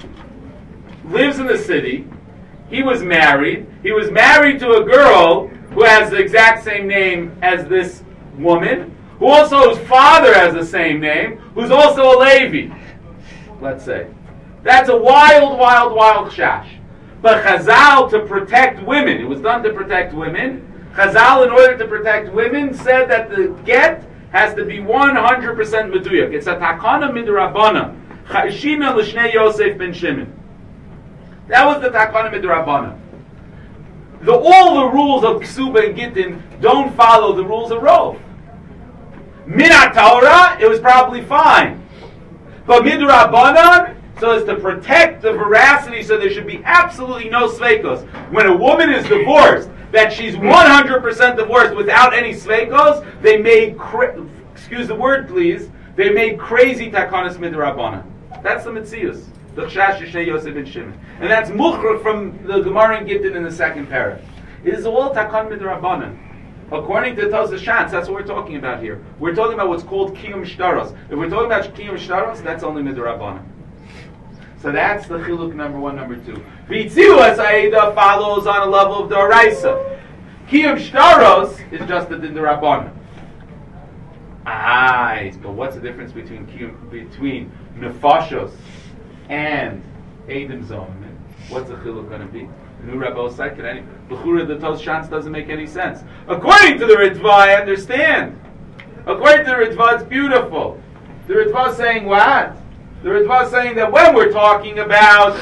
Speaker 1: lives in the city. He was married. He was married to a girl who has the exact same name as this woman, who also whose father has the same name, who's also a Levi, let's say. That's a wild, wild, wild chash. But Chazal, to protect women, it was done to protect women. Chazal, in order to protect women, said that the get has to be one hundred percent meduyak. It's a takana midrabana. Chayshina l'shnei Yosef ben Shimon. That was the takana midrabana. The, all the rules of Ksuba and Gittin don't follow the rules of Rov. Minat Torah, it was probably fine. But Midrabanan, so as to protect the veracity, so there should be absolutely no sveikos. When a woman is divorced, that she's one hundred percent divorced without any sveikos, they made, cra- excuse the word please, they made crazy takanas Midrabanan. That's the Metzius. The Chash Shnei Yosef ben Shimon. And that's Mukhrach from the Gemara and Gittin in the second parah. It is all Takan Midrabanan. According to Tosas Shantz, that's what we're talking about here. We're talking about what's called Kiyum Shtaros. If we're talking about Kiyum Shtaros, that's only Midrabanan. So that's the Chiluk number one, number two. Vitzilas Aida follows on a level of the Oraisa. Kiyum Shtaros is just the Midrabanan. Ah, but what's the difference between Kiyum, between Nefashos and Eidim Zomin? What's the chiluk going to be? The new Rabbi Osai, can any Bechura the Tos Shantz doesn't make any sense. According to the Ritva, I understand. According to the Ritva, it's beautiful. The Ritva is saying what? The Ritva is saying that when we're talking about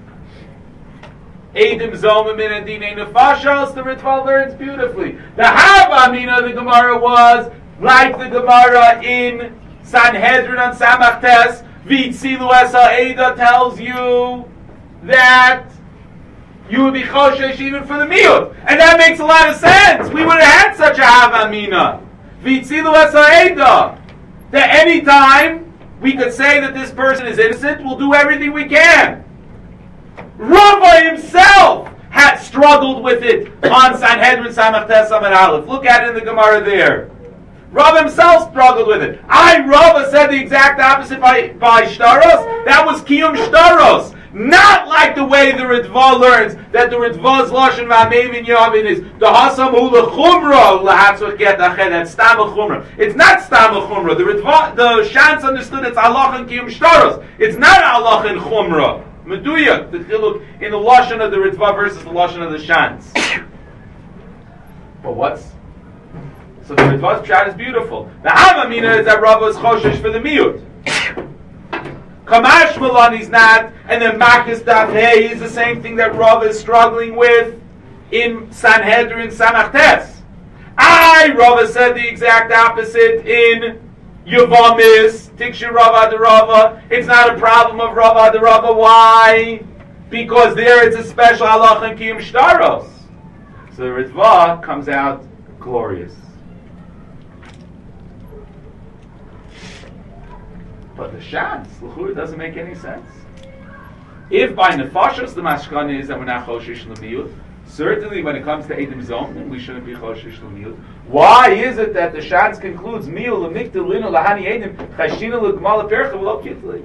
Speaker 1: Eidim Zomamin and Dinei Nefashos, the Ritva learns beautifully. The Havamina of the Gemara was like the Gemara in Sanhedrin on Samachtes. Vitzilu Esa Eida tells you that you would be choshesh even for the miut, and that makes a lot of sense. We would have had such a Havamina. Vitzilu Esa Eida. That any time we could say that this person is innocent, we'll do everything we can. Rava himself had struggled with it on Sanhedrin Samachtes Amud Aleph. Look at it in the Gemara there. Rava himself struggled with it. I, Rava, said the exact opposite by, by Shtaros. That was Kiyum Shtaros. Not like the way the Ritva learns, that the Ritva's Lashon V'Amevin Yavin is the Hasam Hu L'Chumra L'Hatzvach Get Ached. That's Stam L'Chumra. It's not Stam L'Chumra. The Ritva, the Shans understood it's Allah and Kiyum Shtaros. It's not Allah and Chumra. Meduya, the chiluk in the lashon of the Ritva versus the lashon of the Shans. But what's so the Ritva's chat is beautiful. The Havamina is that Rava is choshesh for the miut. Kamash Malan is not, and then Makis Daf Hey is the same thing that Rava is struggling with in Sanhedrin Samachtes. I Rava said the exact opposite in Yavamis, Tiksha Rava Adarava. It's not a problem of Rava Adarava. Why? Because there it's a special halacha in Kiyum Shtaros. So the Ritva comes out glorious. But the Shans, l'chura, doesn't make any sense. If by Nefashos the mashkan is that we're not choshesh l'miyut, certainly when it comes to Eidim Zom, we shouldn't be choshesh l'miyut. Why is it that the Shans concludes Miyul l'mikta lino lahani Eidim chashina l'gmal percha v'lo kitli?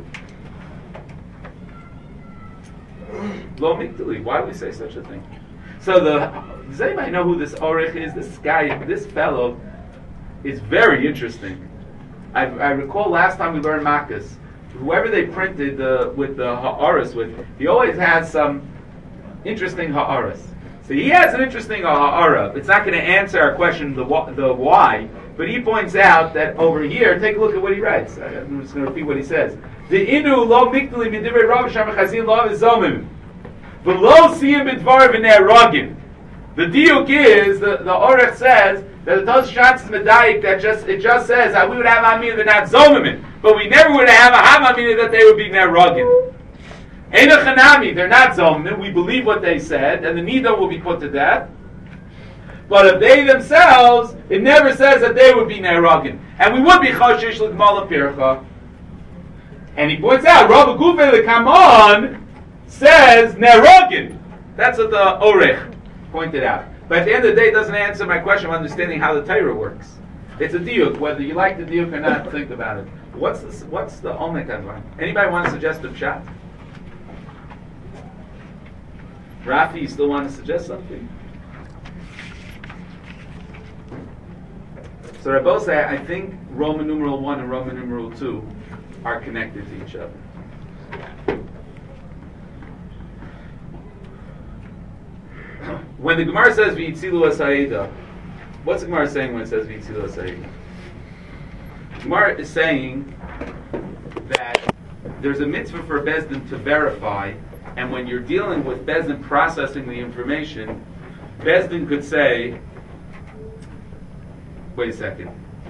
Speaker 1: Lo miktali. Why do we say such a thing? So the does anybody know who this Orech is? This guy, this fellow, is very interesting. I, I recall last time we learned Makkas, whoever they printed uh, with the Ha'aras with, he always has some interesting Ha'aras. So he has an interesting Ha'ara. It's not going to answer our question, the the why, but he points out that over here, take a look at what he writes. I'm just going to repeat what he says. The inu lo miktali midivrei Rav Sham chazin lo avizomim v'lo siyim b'dvar v'nei ragim. The diuk is, the, the Orech says, that the Tos Shans is medayik, that just it just says that we would have Amina that not Zomimim, but we never would have a Ham Amina that they would be Nerogim. Eina Chanami, they're not Zomimim, we believe what they said, and the Nidon will be put to death. But if they themselves, it never says that they would be Nerogim. And we would be Choshesh L'Gmala Pircha. And he points out, Rabbi Gufei L'Kamon says Nerogim. That's what the Orech pointed out. But at the end of the day, it doesn't answer my question of understanding how the Torah works. It's a diuk. Whether you like the diuk or not, think about it. What's the what's the omek advan? Anybody want to suggest a pshat? Rafi, you still want to suggest something? So Rabbi say, I think Roman numeral one and Roman numeral two are connected to each other. When the Gemara says V'yitzilu Asayida, what's the Gemara saying when it says V'yitzilu Asayida? Gemara is saying that there's a mitzvah for Bezdin to verify, and when you're dealing with Bezdin processing the information, Bezdin could say, wait a second,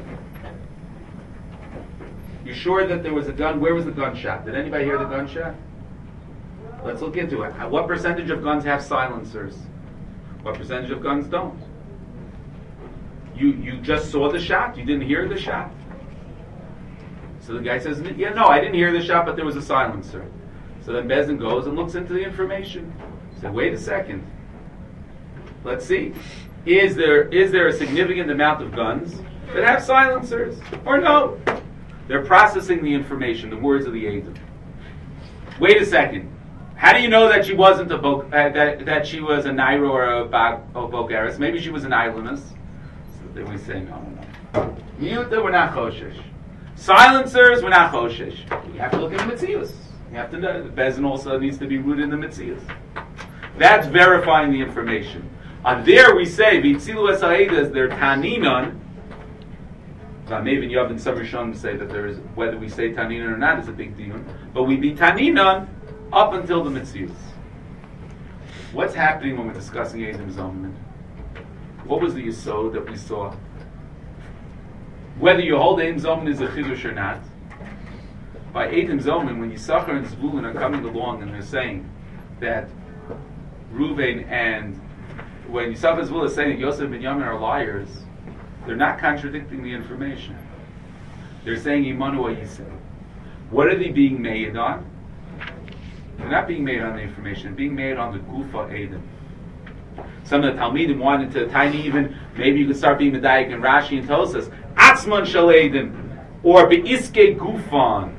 Speaker 1: you sure that there was a gun? Where was the gunshot? Did anybody hear the gunshot? Let's look into it. What percentage of guns have silencers? What percentage of guns don't? You you just saw the shot. You didn't hear the shot. So the guy says, yeah, no, I didn't hear the shot, but there was a silencer. So then Bezdin goes and looks into the information. So wait a second. Let's see. Is there is there a significant amount of guns that have silencers? Or no? They're processing the information, the words of the agent. Wait a second. How do you know that she wasn't a Bo- uh, that that she was a Nairo or a, ba- a Bogaris? Maybe she was an islandess. So then we say no, no, no. Muta, we're not choshesh. Silencers, we're not choshesh. You have to look at the mitzias. You have to know the Bezin also needs to be rooted in the mitzias. That's verifying the information. On there we say v'itzilu esa'eda is their taninon. Maybe you have in some Rishonim say that there is, whether we say Taninan or not is a big deal, but we be Taninan up until the Metzius. What's happening when we're discussing Eidim Zomin? What was the yesod that we saw? Whether you hold Eidim Zomin is a chidush or not, by Eidim Zomin, when Yisachar and Zvulun are coming along and they're saying that Reuven and when Yisachar and Zvulun are saying that Yosef and Binyamin are liars, they're not contradicting the information. They're saying Imanu Yiseh. What are they being made on? They're not being made on the information. They're being made on the Gufa Eidim. Some of the Talmidim wanted to tiny even, maybe you could start being Medayik and Rashi and Tosas, Atzman Shal Eidim, or Be'iske Gufan.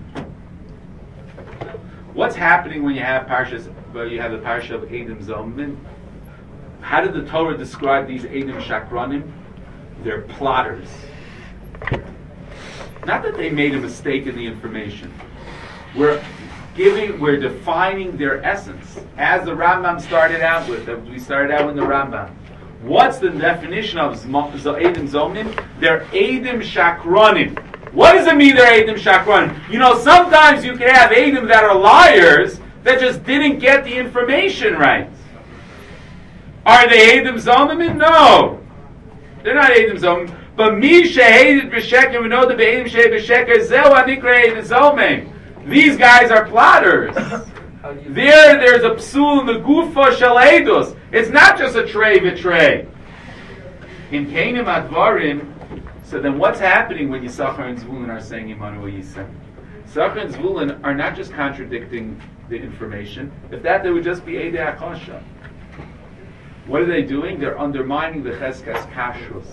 Speaker 1: What's happening when you have parshas, well, you have the parsha of Eidim Zomin? How did the Torah describe these Eidim Shakranim? They're plotters. Not that they made a mistake in the information. We're giving, we're defining their essence. As the Rambam started out with, we started out with the Rambam. What's the definition of Eidim Zomin? They're Eidim Shakranim. What does it mean they're Eidim Shakranim? You know, sometimes you can have Eidim that are liars that just didn't get the information right. Are they Eidim Zomin? No. They're not Eidim Zomin. But mi shehedit b'sheker v'no de be'edim shehedit b'sheker zeu anikra Eidim Zomin. These guys are plotters. There, there's a psul in the gufa shel edus. It's not just a tray v'tray. In Kainim advarim. So then, what's happening when Yisachar and Zvulun are saying Imanu Yiseh? Yisachar and Zvulun are not just contradicting the information. If that, they would just be Eidei Akasha. What are they doing? They're undermining the Cheskas Kashrus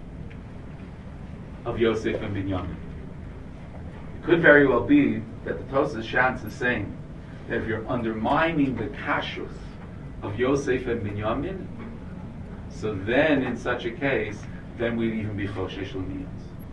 Speaker 1: of Yosef and Binyamin. It could very well be that the Tosas Shantz is saying that if you're undermining the Kashrus of Yosef and Binyamin, so then in such a case, then we'd even be Choshesh L'miyos.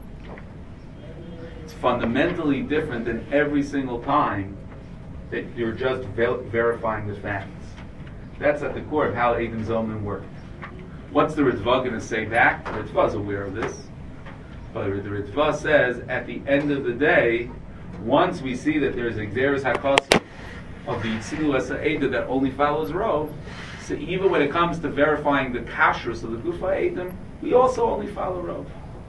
Speaker 1: It's fundamentally different than every single time that you're just ver- verifying the facts. That's at the core of how Eidim Zomin works. What's the Ritva going to say back? The Ritva is aware of this. But the Ritva says, at the end of the day, once we see that there's a Xeris HaKosov of the Yitzinu Esa Eidah that only follows Rov, so even when it comes to verifying the Kashrus of the Gufa Eidim, we also only follow Rov.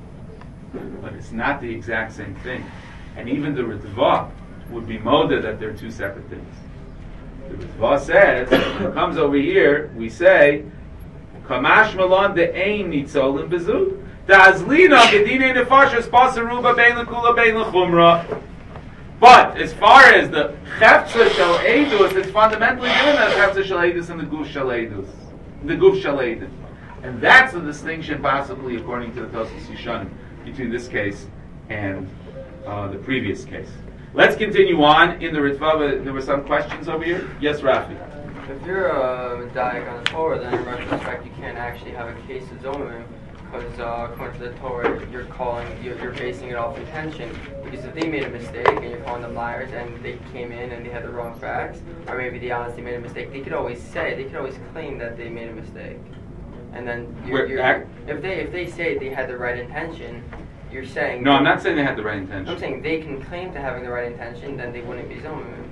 Speaker 1: But it's not the exact same thing. And even the Ritva would be moda that they're two separate things. The Ritva says, when it comes over here, we say, Kamash Malon de Ein Nitzolim Bezu. Da'azlina Gedine Nefashas Pasaruba Bein L'Kula Bein L'Chumra. But as far as the Chefza Shel Eidus, it's fundamentally different than the Chefza Shel Eidus and the Guf Shel Eidus. The Guf Shel Eidus. And that's the distinction, possibly, according to the Tosfos Yishanim, between this case and uh, the previous case. Let's continue on. In the Ritva, there were some questions over here. Yes, Rafi.
Speaker 5: If you're a Dayak on the Torah, then in retrospect you can't actually have a case of Zomim, because uh, according to the Torah, you're calling, you're, you're basing it off intention. Because if they made a mistake and you're calling them liars, and they came in and they had the wrong facts, or maybe they honestly made a mistake, they could always say, they could always claim that they made a mistake. And then you're, you're, you're, if they if they say they had the right intention, you're saying...
Speaker 1: No, I'm not saying they had the right intention.
Speaker 5: I'm saying they can claim to having the right intention, then they wouldn't be Zomim.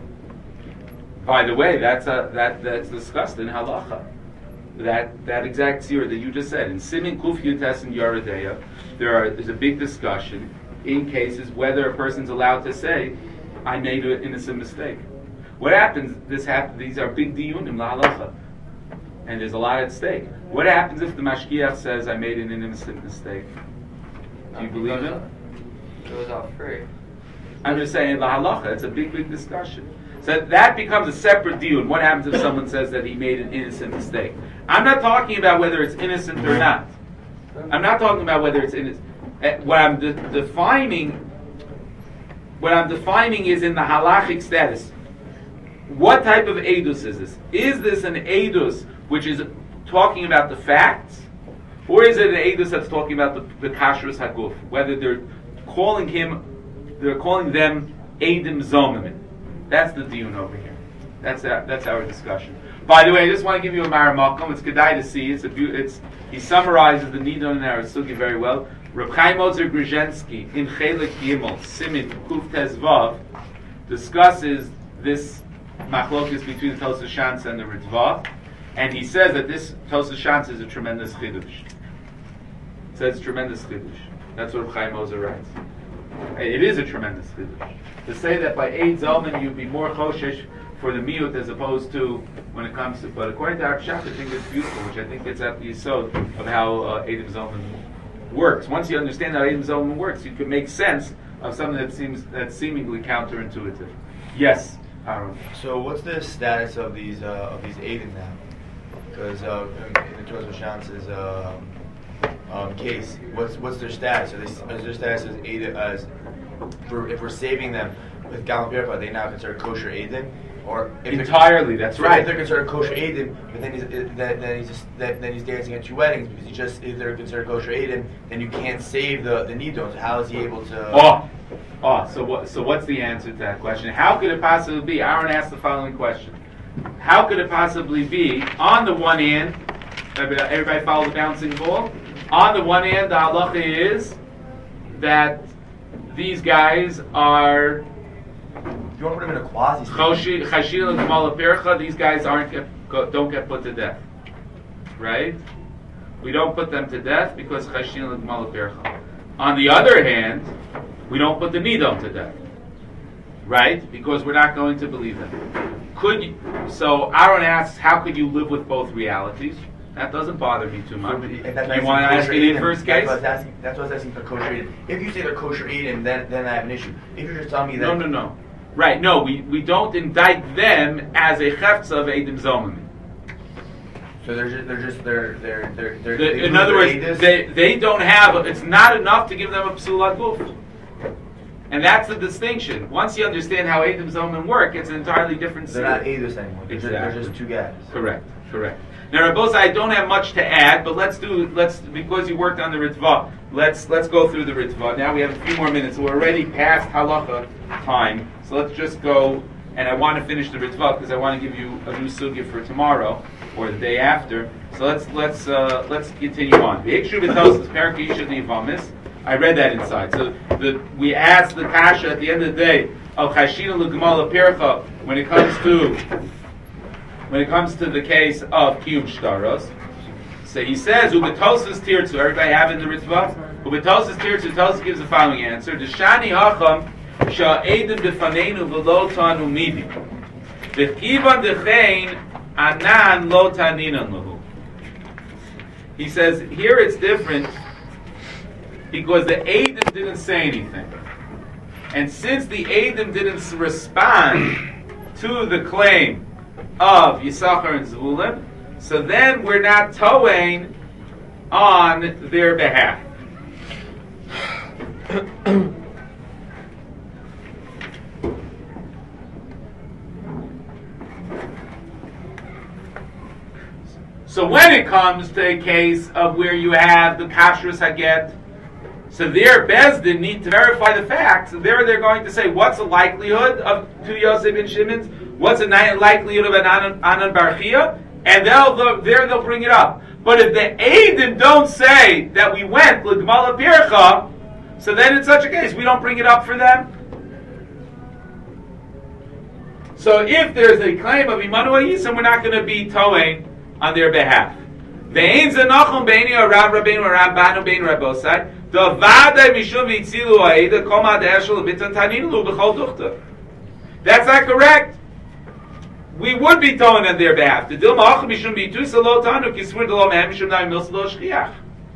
Speaker 1: By the way, that's a, that that's discussed in Halacha. That that exact sira that you just said in Simin Kuf Yutes and Yoredeya, there are there's a big discussion in cases whether a person's allowed to say, "I made an innocent mistake." What happens? This happens. These are big diyunim lahalacha, and there's a lot at stake. What happens if the mashgiach says, "I made an innocent mistake"? Do you believe him?
Speaker 5: It goes off free.
Speaker 1: I'm just saying lahalacha. It's a big, big discussion. So that becomes a separate deal. What happens if someone says that he made an innocent mistake? I'm not talking about whether it's innocent or not. I'm not talking about whether it's innocent. What I'm de- defining, what I'm defining is in the halachic status. What type of edus is this? Is this an edus which is talking about the facts, or is it an edus that's talking about the, the kashrus haguf? Whether they're calling him, they're calling them edim zomim. That's the diyun over here. That's our, that's our discussion. By the way, I just want to give you a maramakom. It's kedai to see. It's a be- it's he summarizes the nidon in our sugi very well. Reb Chaim Ozer Gruzhensky in Chelik Gimel Simin Kuf Tezvav discusses this machlokes between the Tosas Shantz and the Ritva, and he says that this Tosas Shantz is a tremendous chidush. He says it's tremendous chidush. That's what Reb Chaim Ozer writes. It is a tremendous chidush. To say that by eight Zalman you'd be more choshesh for the miut as opposed to when it comes to, but according to our Pshat, I think it's beautiful, which I think gets at the yesod of how uh, Eidim Zalman works. Once you understand how Eidim Zalman works, you can make sense of something that seems that's seemingly counterintuitive. Yes, Aaron.
Speaker 6: So what's the status of these uh, of these Eidim now? Because uh, in the Tosas Shantz's uh, um, case, what's what's their status? Are they, is their status as Eidim, as for, if we're saving them with Galam Pircha, are they now considered kosher Eidim? Or if
Speaker 1: entirely, that's
Speaker 6: so
Speaker 1: right.
Speaker 6: If they're considered kosher Eidim, but then he's then, then he's just then, then he's dancing at two weddings because he just if they're considered kosher Eidim, then you can't save the the nidon. So how is he able to?
Speaker 1: Oh, oh. So what? So what's the answer to that question? How could it possibly be? Aaron asked the following question: how could it possibly be? On the one hand, everybody follow the bouncing ball. On the one hand, the halacha is that these guys are.
Speaker 6: You want to put him in a quasi.
Speaker 1: Chashil and Gemala Pircha, these guys aren't get, don't get put to death, right? We don't put them to death because Chashil and Gemala Pircha. On the other hand, we don't put the Nidam to death, right? Because we're not going to believe them. Could you, so Aaron asks, how could you live with both realities? That doesn't bother me too much. So, you want to ask me in first case?
Speaker 6: That's what I was asking, that's what I was asking for kosher Eidim. If you say they're kosher Eidim, then then I have an issue. If you're just telling me that
Speaker 1: no, no, no. Right, no, we, we don't indict them as a chefza of Eidim Zomim.
Speaker 6: So they're just, they're just, they're, they're, they're, they're
Speaker 1: the,
Speaker 6: they
Speaker 1: in other words,
Speaker 6: Eidus?
Speaker 1: they, they don't have, it's not enough to give them a psulat guf. And that's the distinction. Once you understand how Eidim Zomim work, it's an entirely different
Speaker 6: They're not Eidus anymore. They're,
Speaker 1: exactly.
Speaker 6: just, they're just two guys.
Speaker 1: Correct, correct. Now, Rabbi, I don't have much to add, but let's do, let's, because you worked on the Ritva, let's, let's go through the Ritva. Now we have a few more minutes. We're already past halacha time. So let's just go, and I want to finish the Ritva because I want to give you a new sugya for tomorrow or the day after. So let's let's uh, let's continue on. I read that inside. So the, we asked the kasha at the end of the day of Chashina L'Gemala Pircha when it comes to when it comes to the case of Kiyum Shtaros. So he says Ubetosas Tirtzu. Everybody have in the Ritva? Ubetosas Tirtzu. Tosas gives the following answer: Deshani Hacham. Sha'edim b'faneinu v'lo tanu midi. V'chivan dechein anan lo taninan lahu. He says here it's different because the Eidim didn't say anything, and since the Eidim didn't respond to the claim of Yisachar and Zvulun, so then we're not towing on their behalf. So when it comes to a case of where you have the kashrus haget, so their bezdin need to verify the facts. So there they're going to say, what's the likelihood of two Yosef and Shimon's? What's the likelihood of an Anan, Anan Barchia? And they'll, they'll, there they'll bring it up. But if the Eidim don't say that we went l'Gemala Pircha, so then in such a case, we don't bring it up for them. So if there's a claim of Immanuel Yisam, we're not going to be towing on their behalf. Ve'ein zenachum beini Rav Rabbeinu Rabbanu bein Rabbosai davadai mishum v'itzilu ha'eda kol ma'adashel l'bitan taninu b'chol duchta. That's not correct. We would be towing on their behalf. The dilma achim mishum v'itu salo tanu kisvur delo mehem mishum na'im milsa lo shchiach.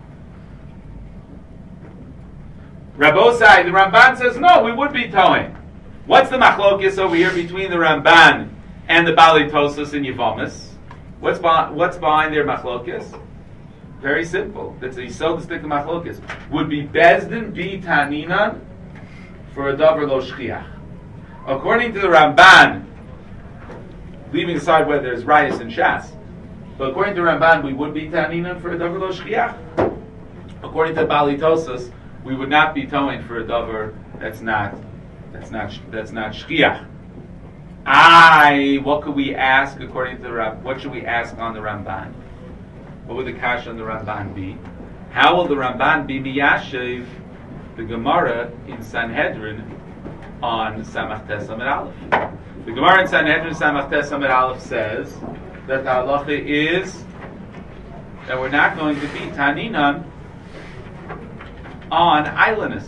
Speaker 1: Rabbosai, the Ramban says no, we would be towing. What's the machlokis over here between the Ramban and the Bali Tosas and Yevamis? What's behind, what's behind their machlokis? Very simple. That's a yisodistic machlokis. Would be bezdin be taninan for a davar lo shchiach. According to the Ramban, leaving aside whether there's rayas and shas, but according to the Ramban, we would be taninan for a davar lo shchiach. According to Bali Tosas, we would not be towing for a davar that's not that's not that's not shchiach. I, what could we ask according to the Rab? What should we ask on the Ramban? What would the kasha on the Ramban be? How will the Ramban be miyashiv the Gemara in Sanhedrin on Samach Tes Amud Aleph? The Gemara in Sanhedrin Samach Tes Amud Aleph says that the halacha is that we're not going to be taninan on islanders.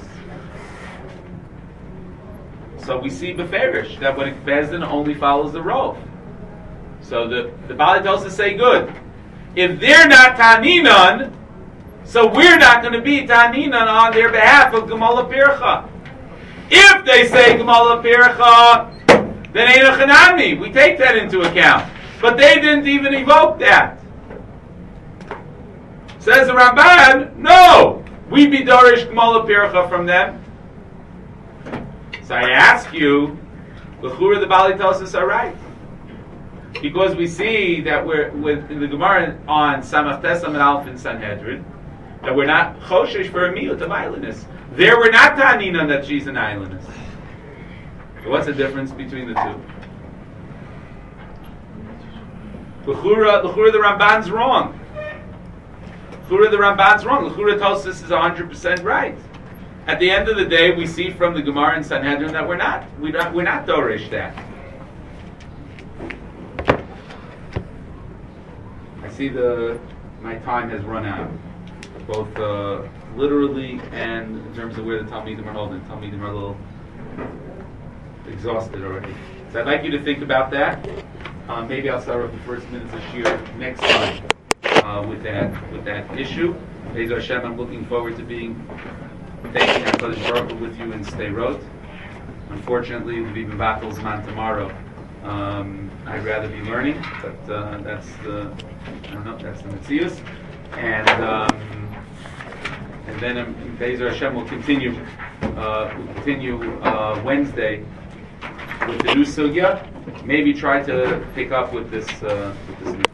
Speaker 1: So we see beferish that when Bezdin only follows the rov. So the the Baalei Tosfos say good. If they're not taninan, so we're not going to be taninan on their behalf of Gemala Pircha. If they say Gemala Pircha, then ain't a chanami. We take that into account. But they didn't even evoke that. Says the Ramban, no, we be dorish Gemala Pircha from them. So I ask you, l'chura the Baalei Tosfos are right. Because we see that we're with in the Gemara on Samach Tes Amud Aleph in Sanhedrin, that we're not choshesh for a miut of islandess. There we're not ta'aninan that she's an islandess. So what's the difference between the two? L'chura, l'chura the Ramban's wrong. L'chura the Ramban's wrong. L'chura Tosfos is one hundred percent right. At the end of the day, we see from the Gemara in Sanhedrin that we're not, we're not, we're not dorish that. I see the my time has run out, both uh, literally and in terms of where the Talmidim are holding. Talmidim are a little exhausted already. So I'd like you to think about that. Uh, maybe I'll start with the first minutes of Shir next time uh, with that with that issue. Be'ez Hashem, I'm looking forward to being taking HaKadosh Baruch Hu with you in Sderot. Unfortunately, we'll be Batel Zman tomorrow. Um, I'd rather be learning, but uh, that's the I don't know that's the Metzius. And um, and then um, Be'ez Hashem will continue uh, we'll continue uh, Wednesday with the new sugya. Maybe try to pick up with this uh, with this new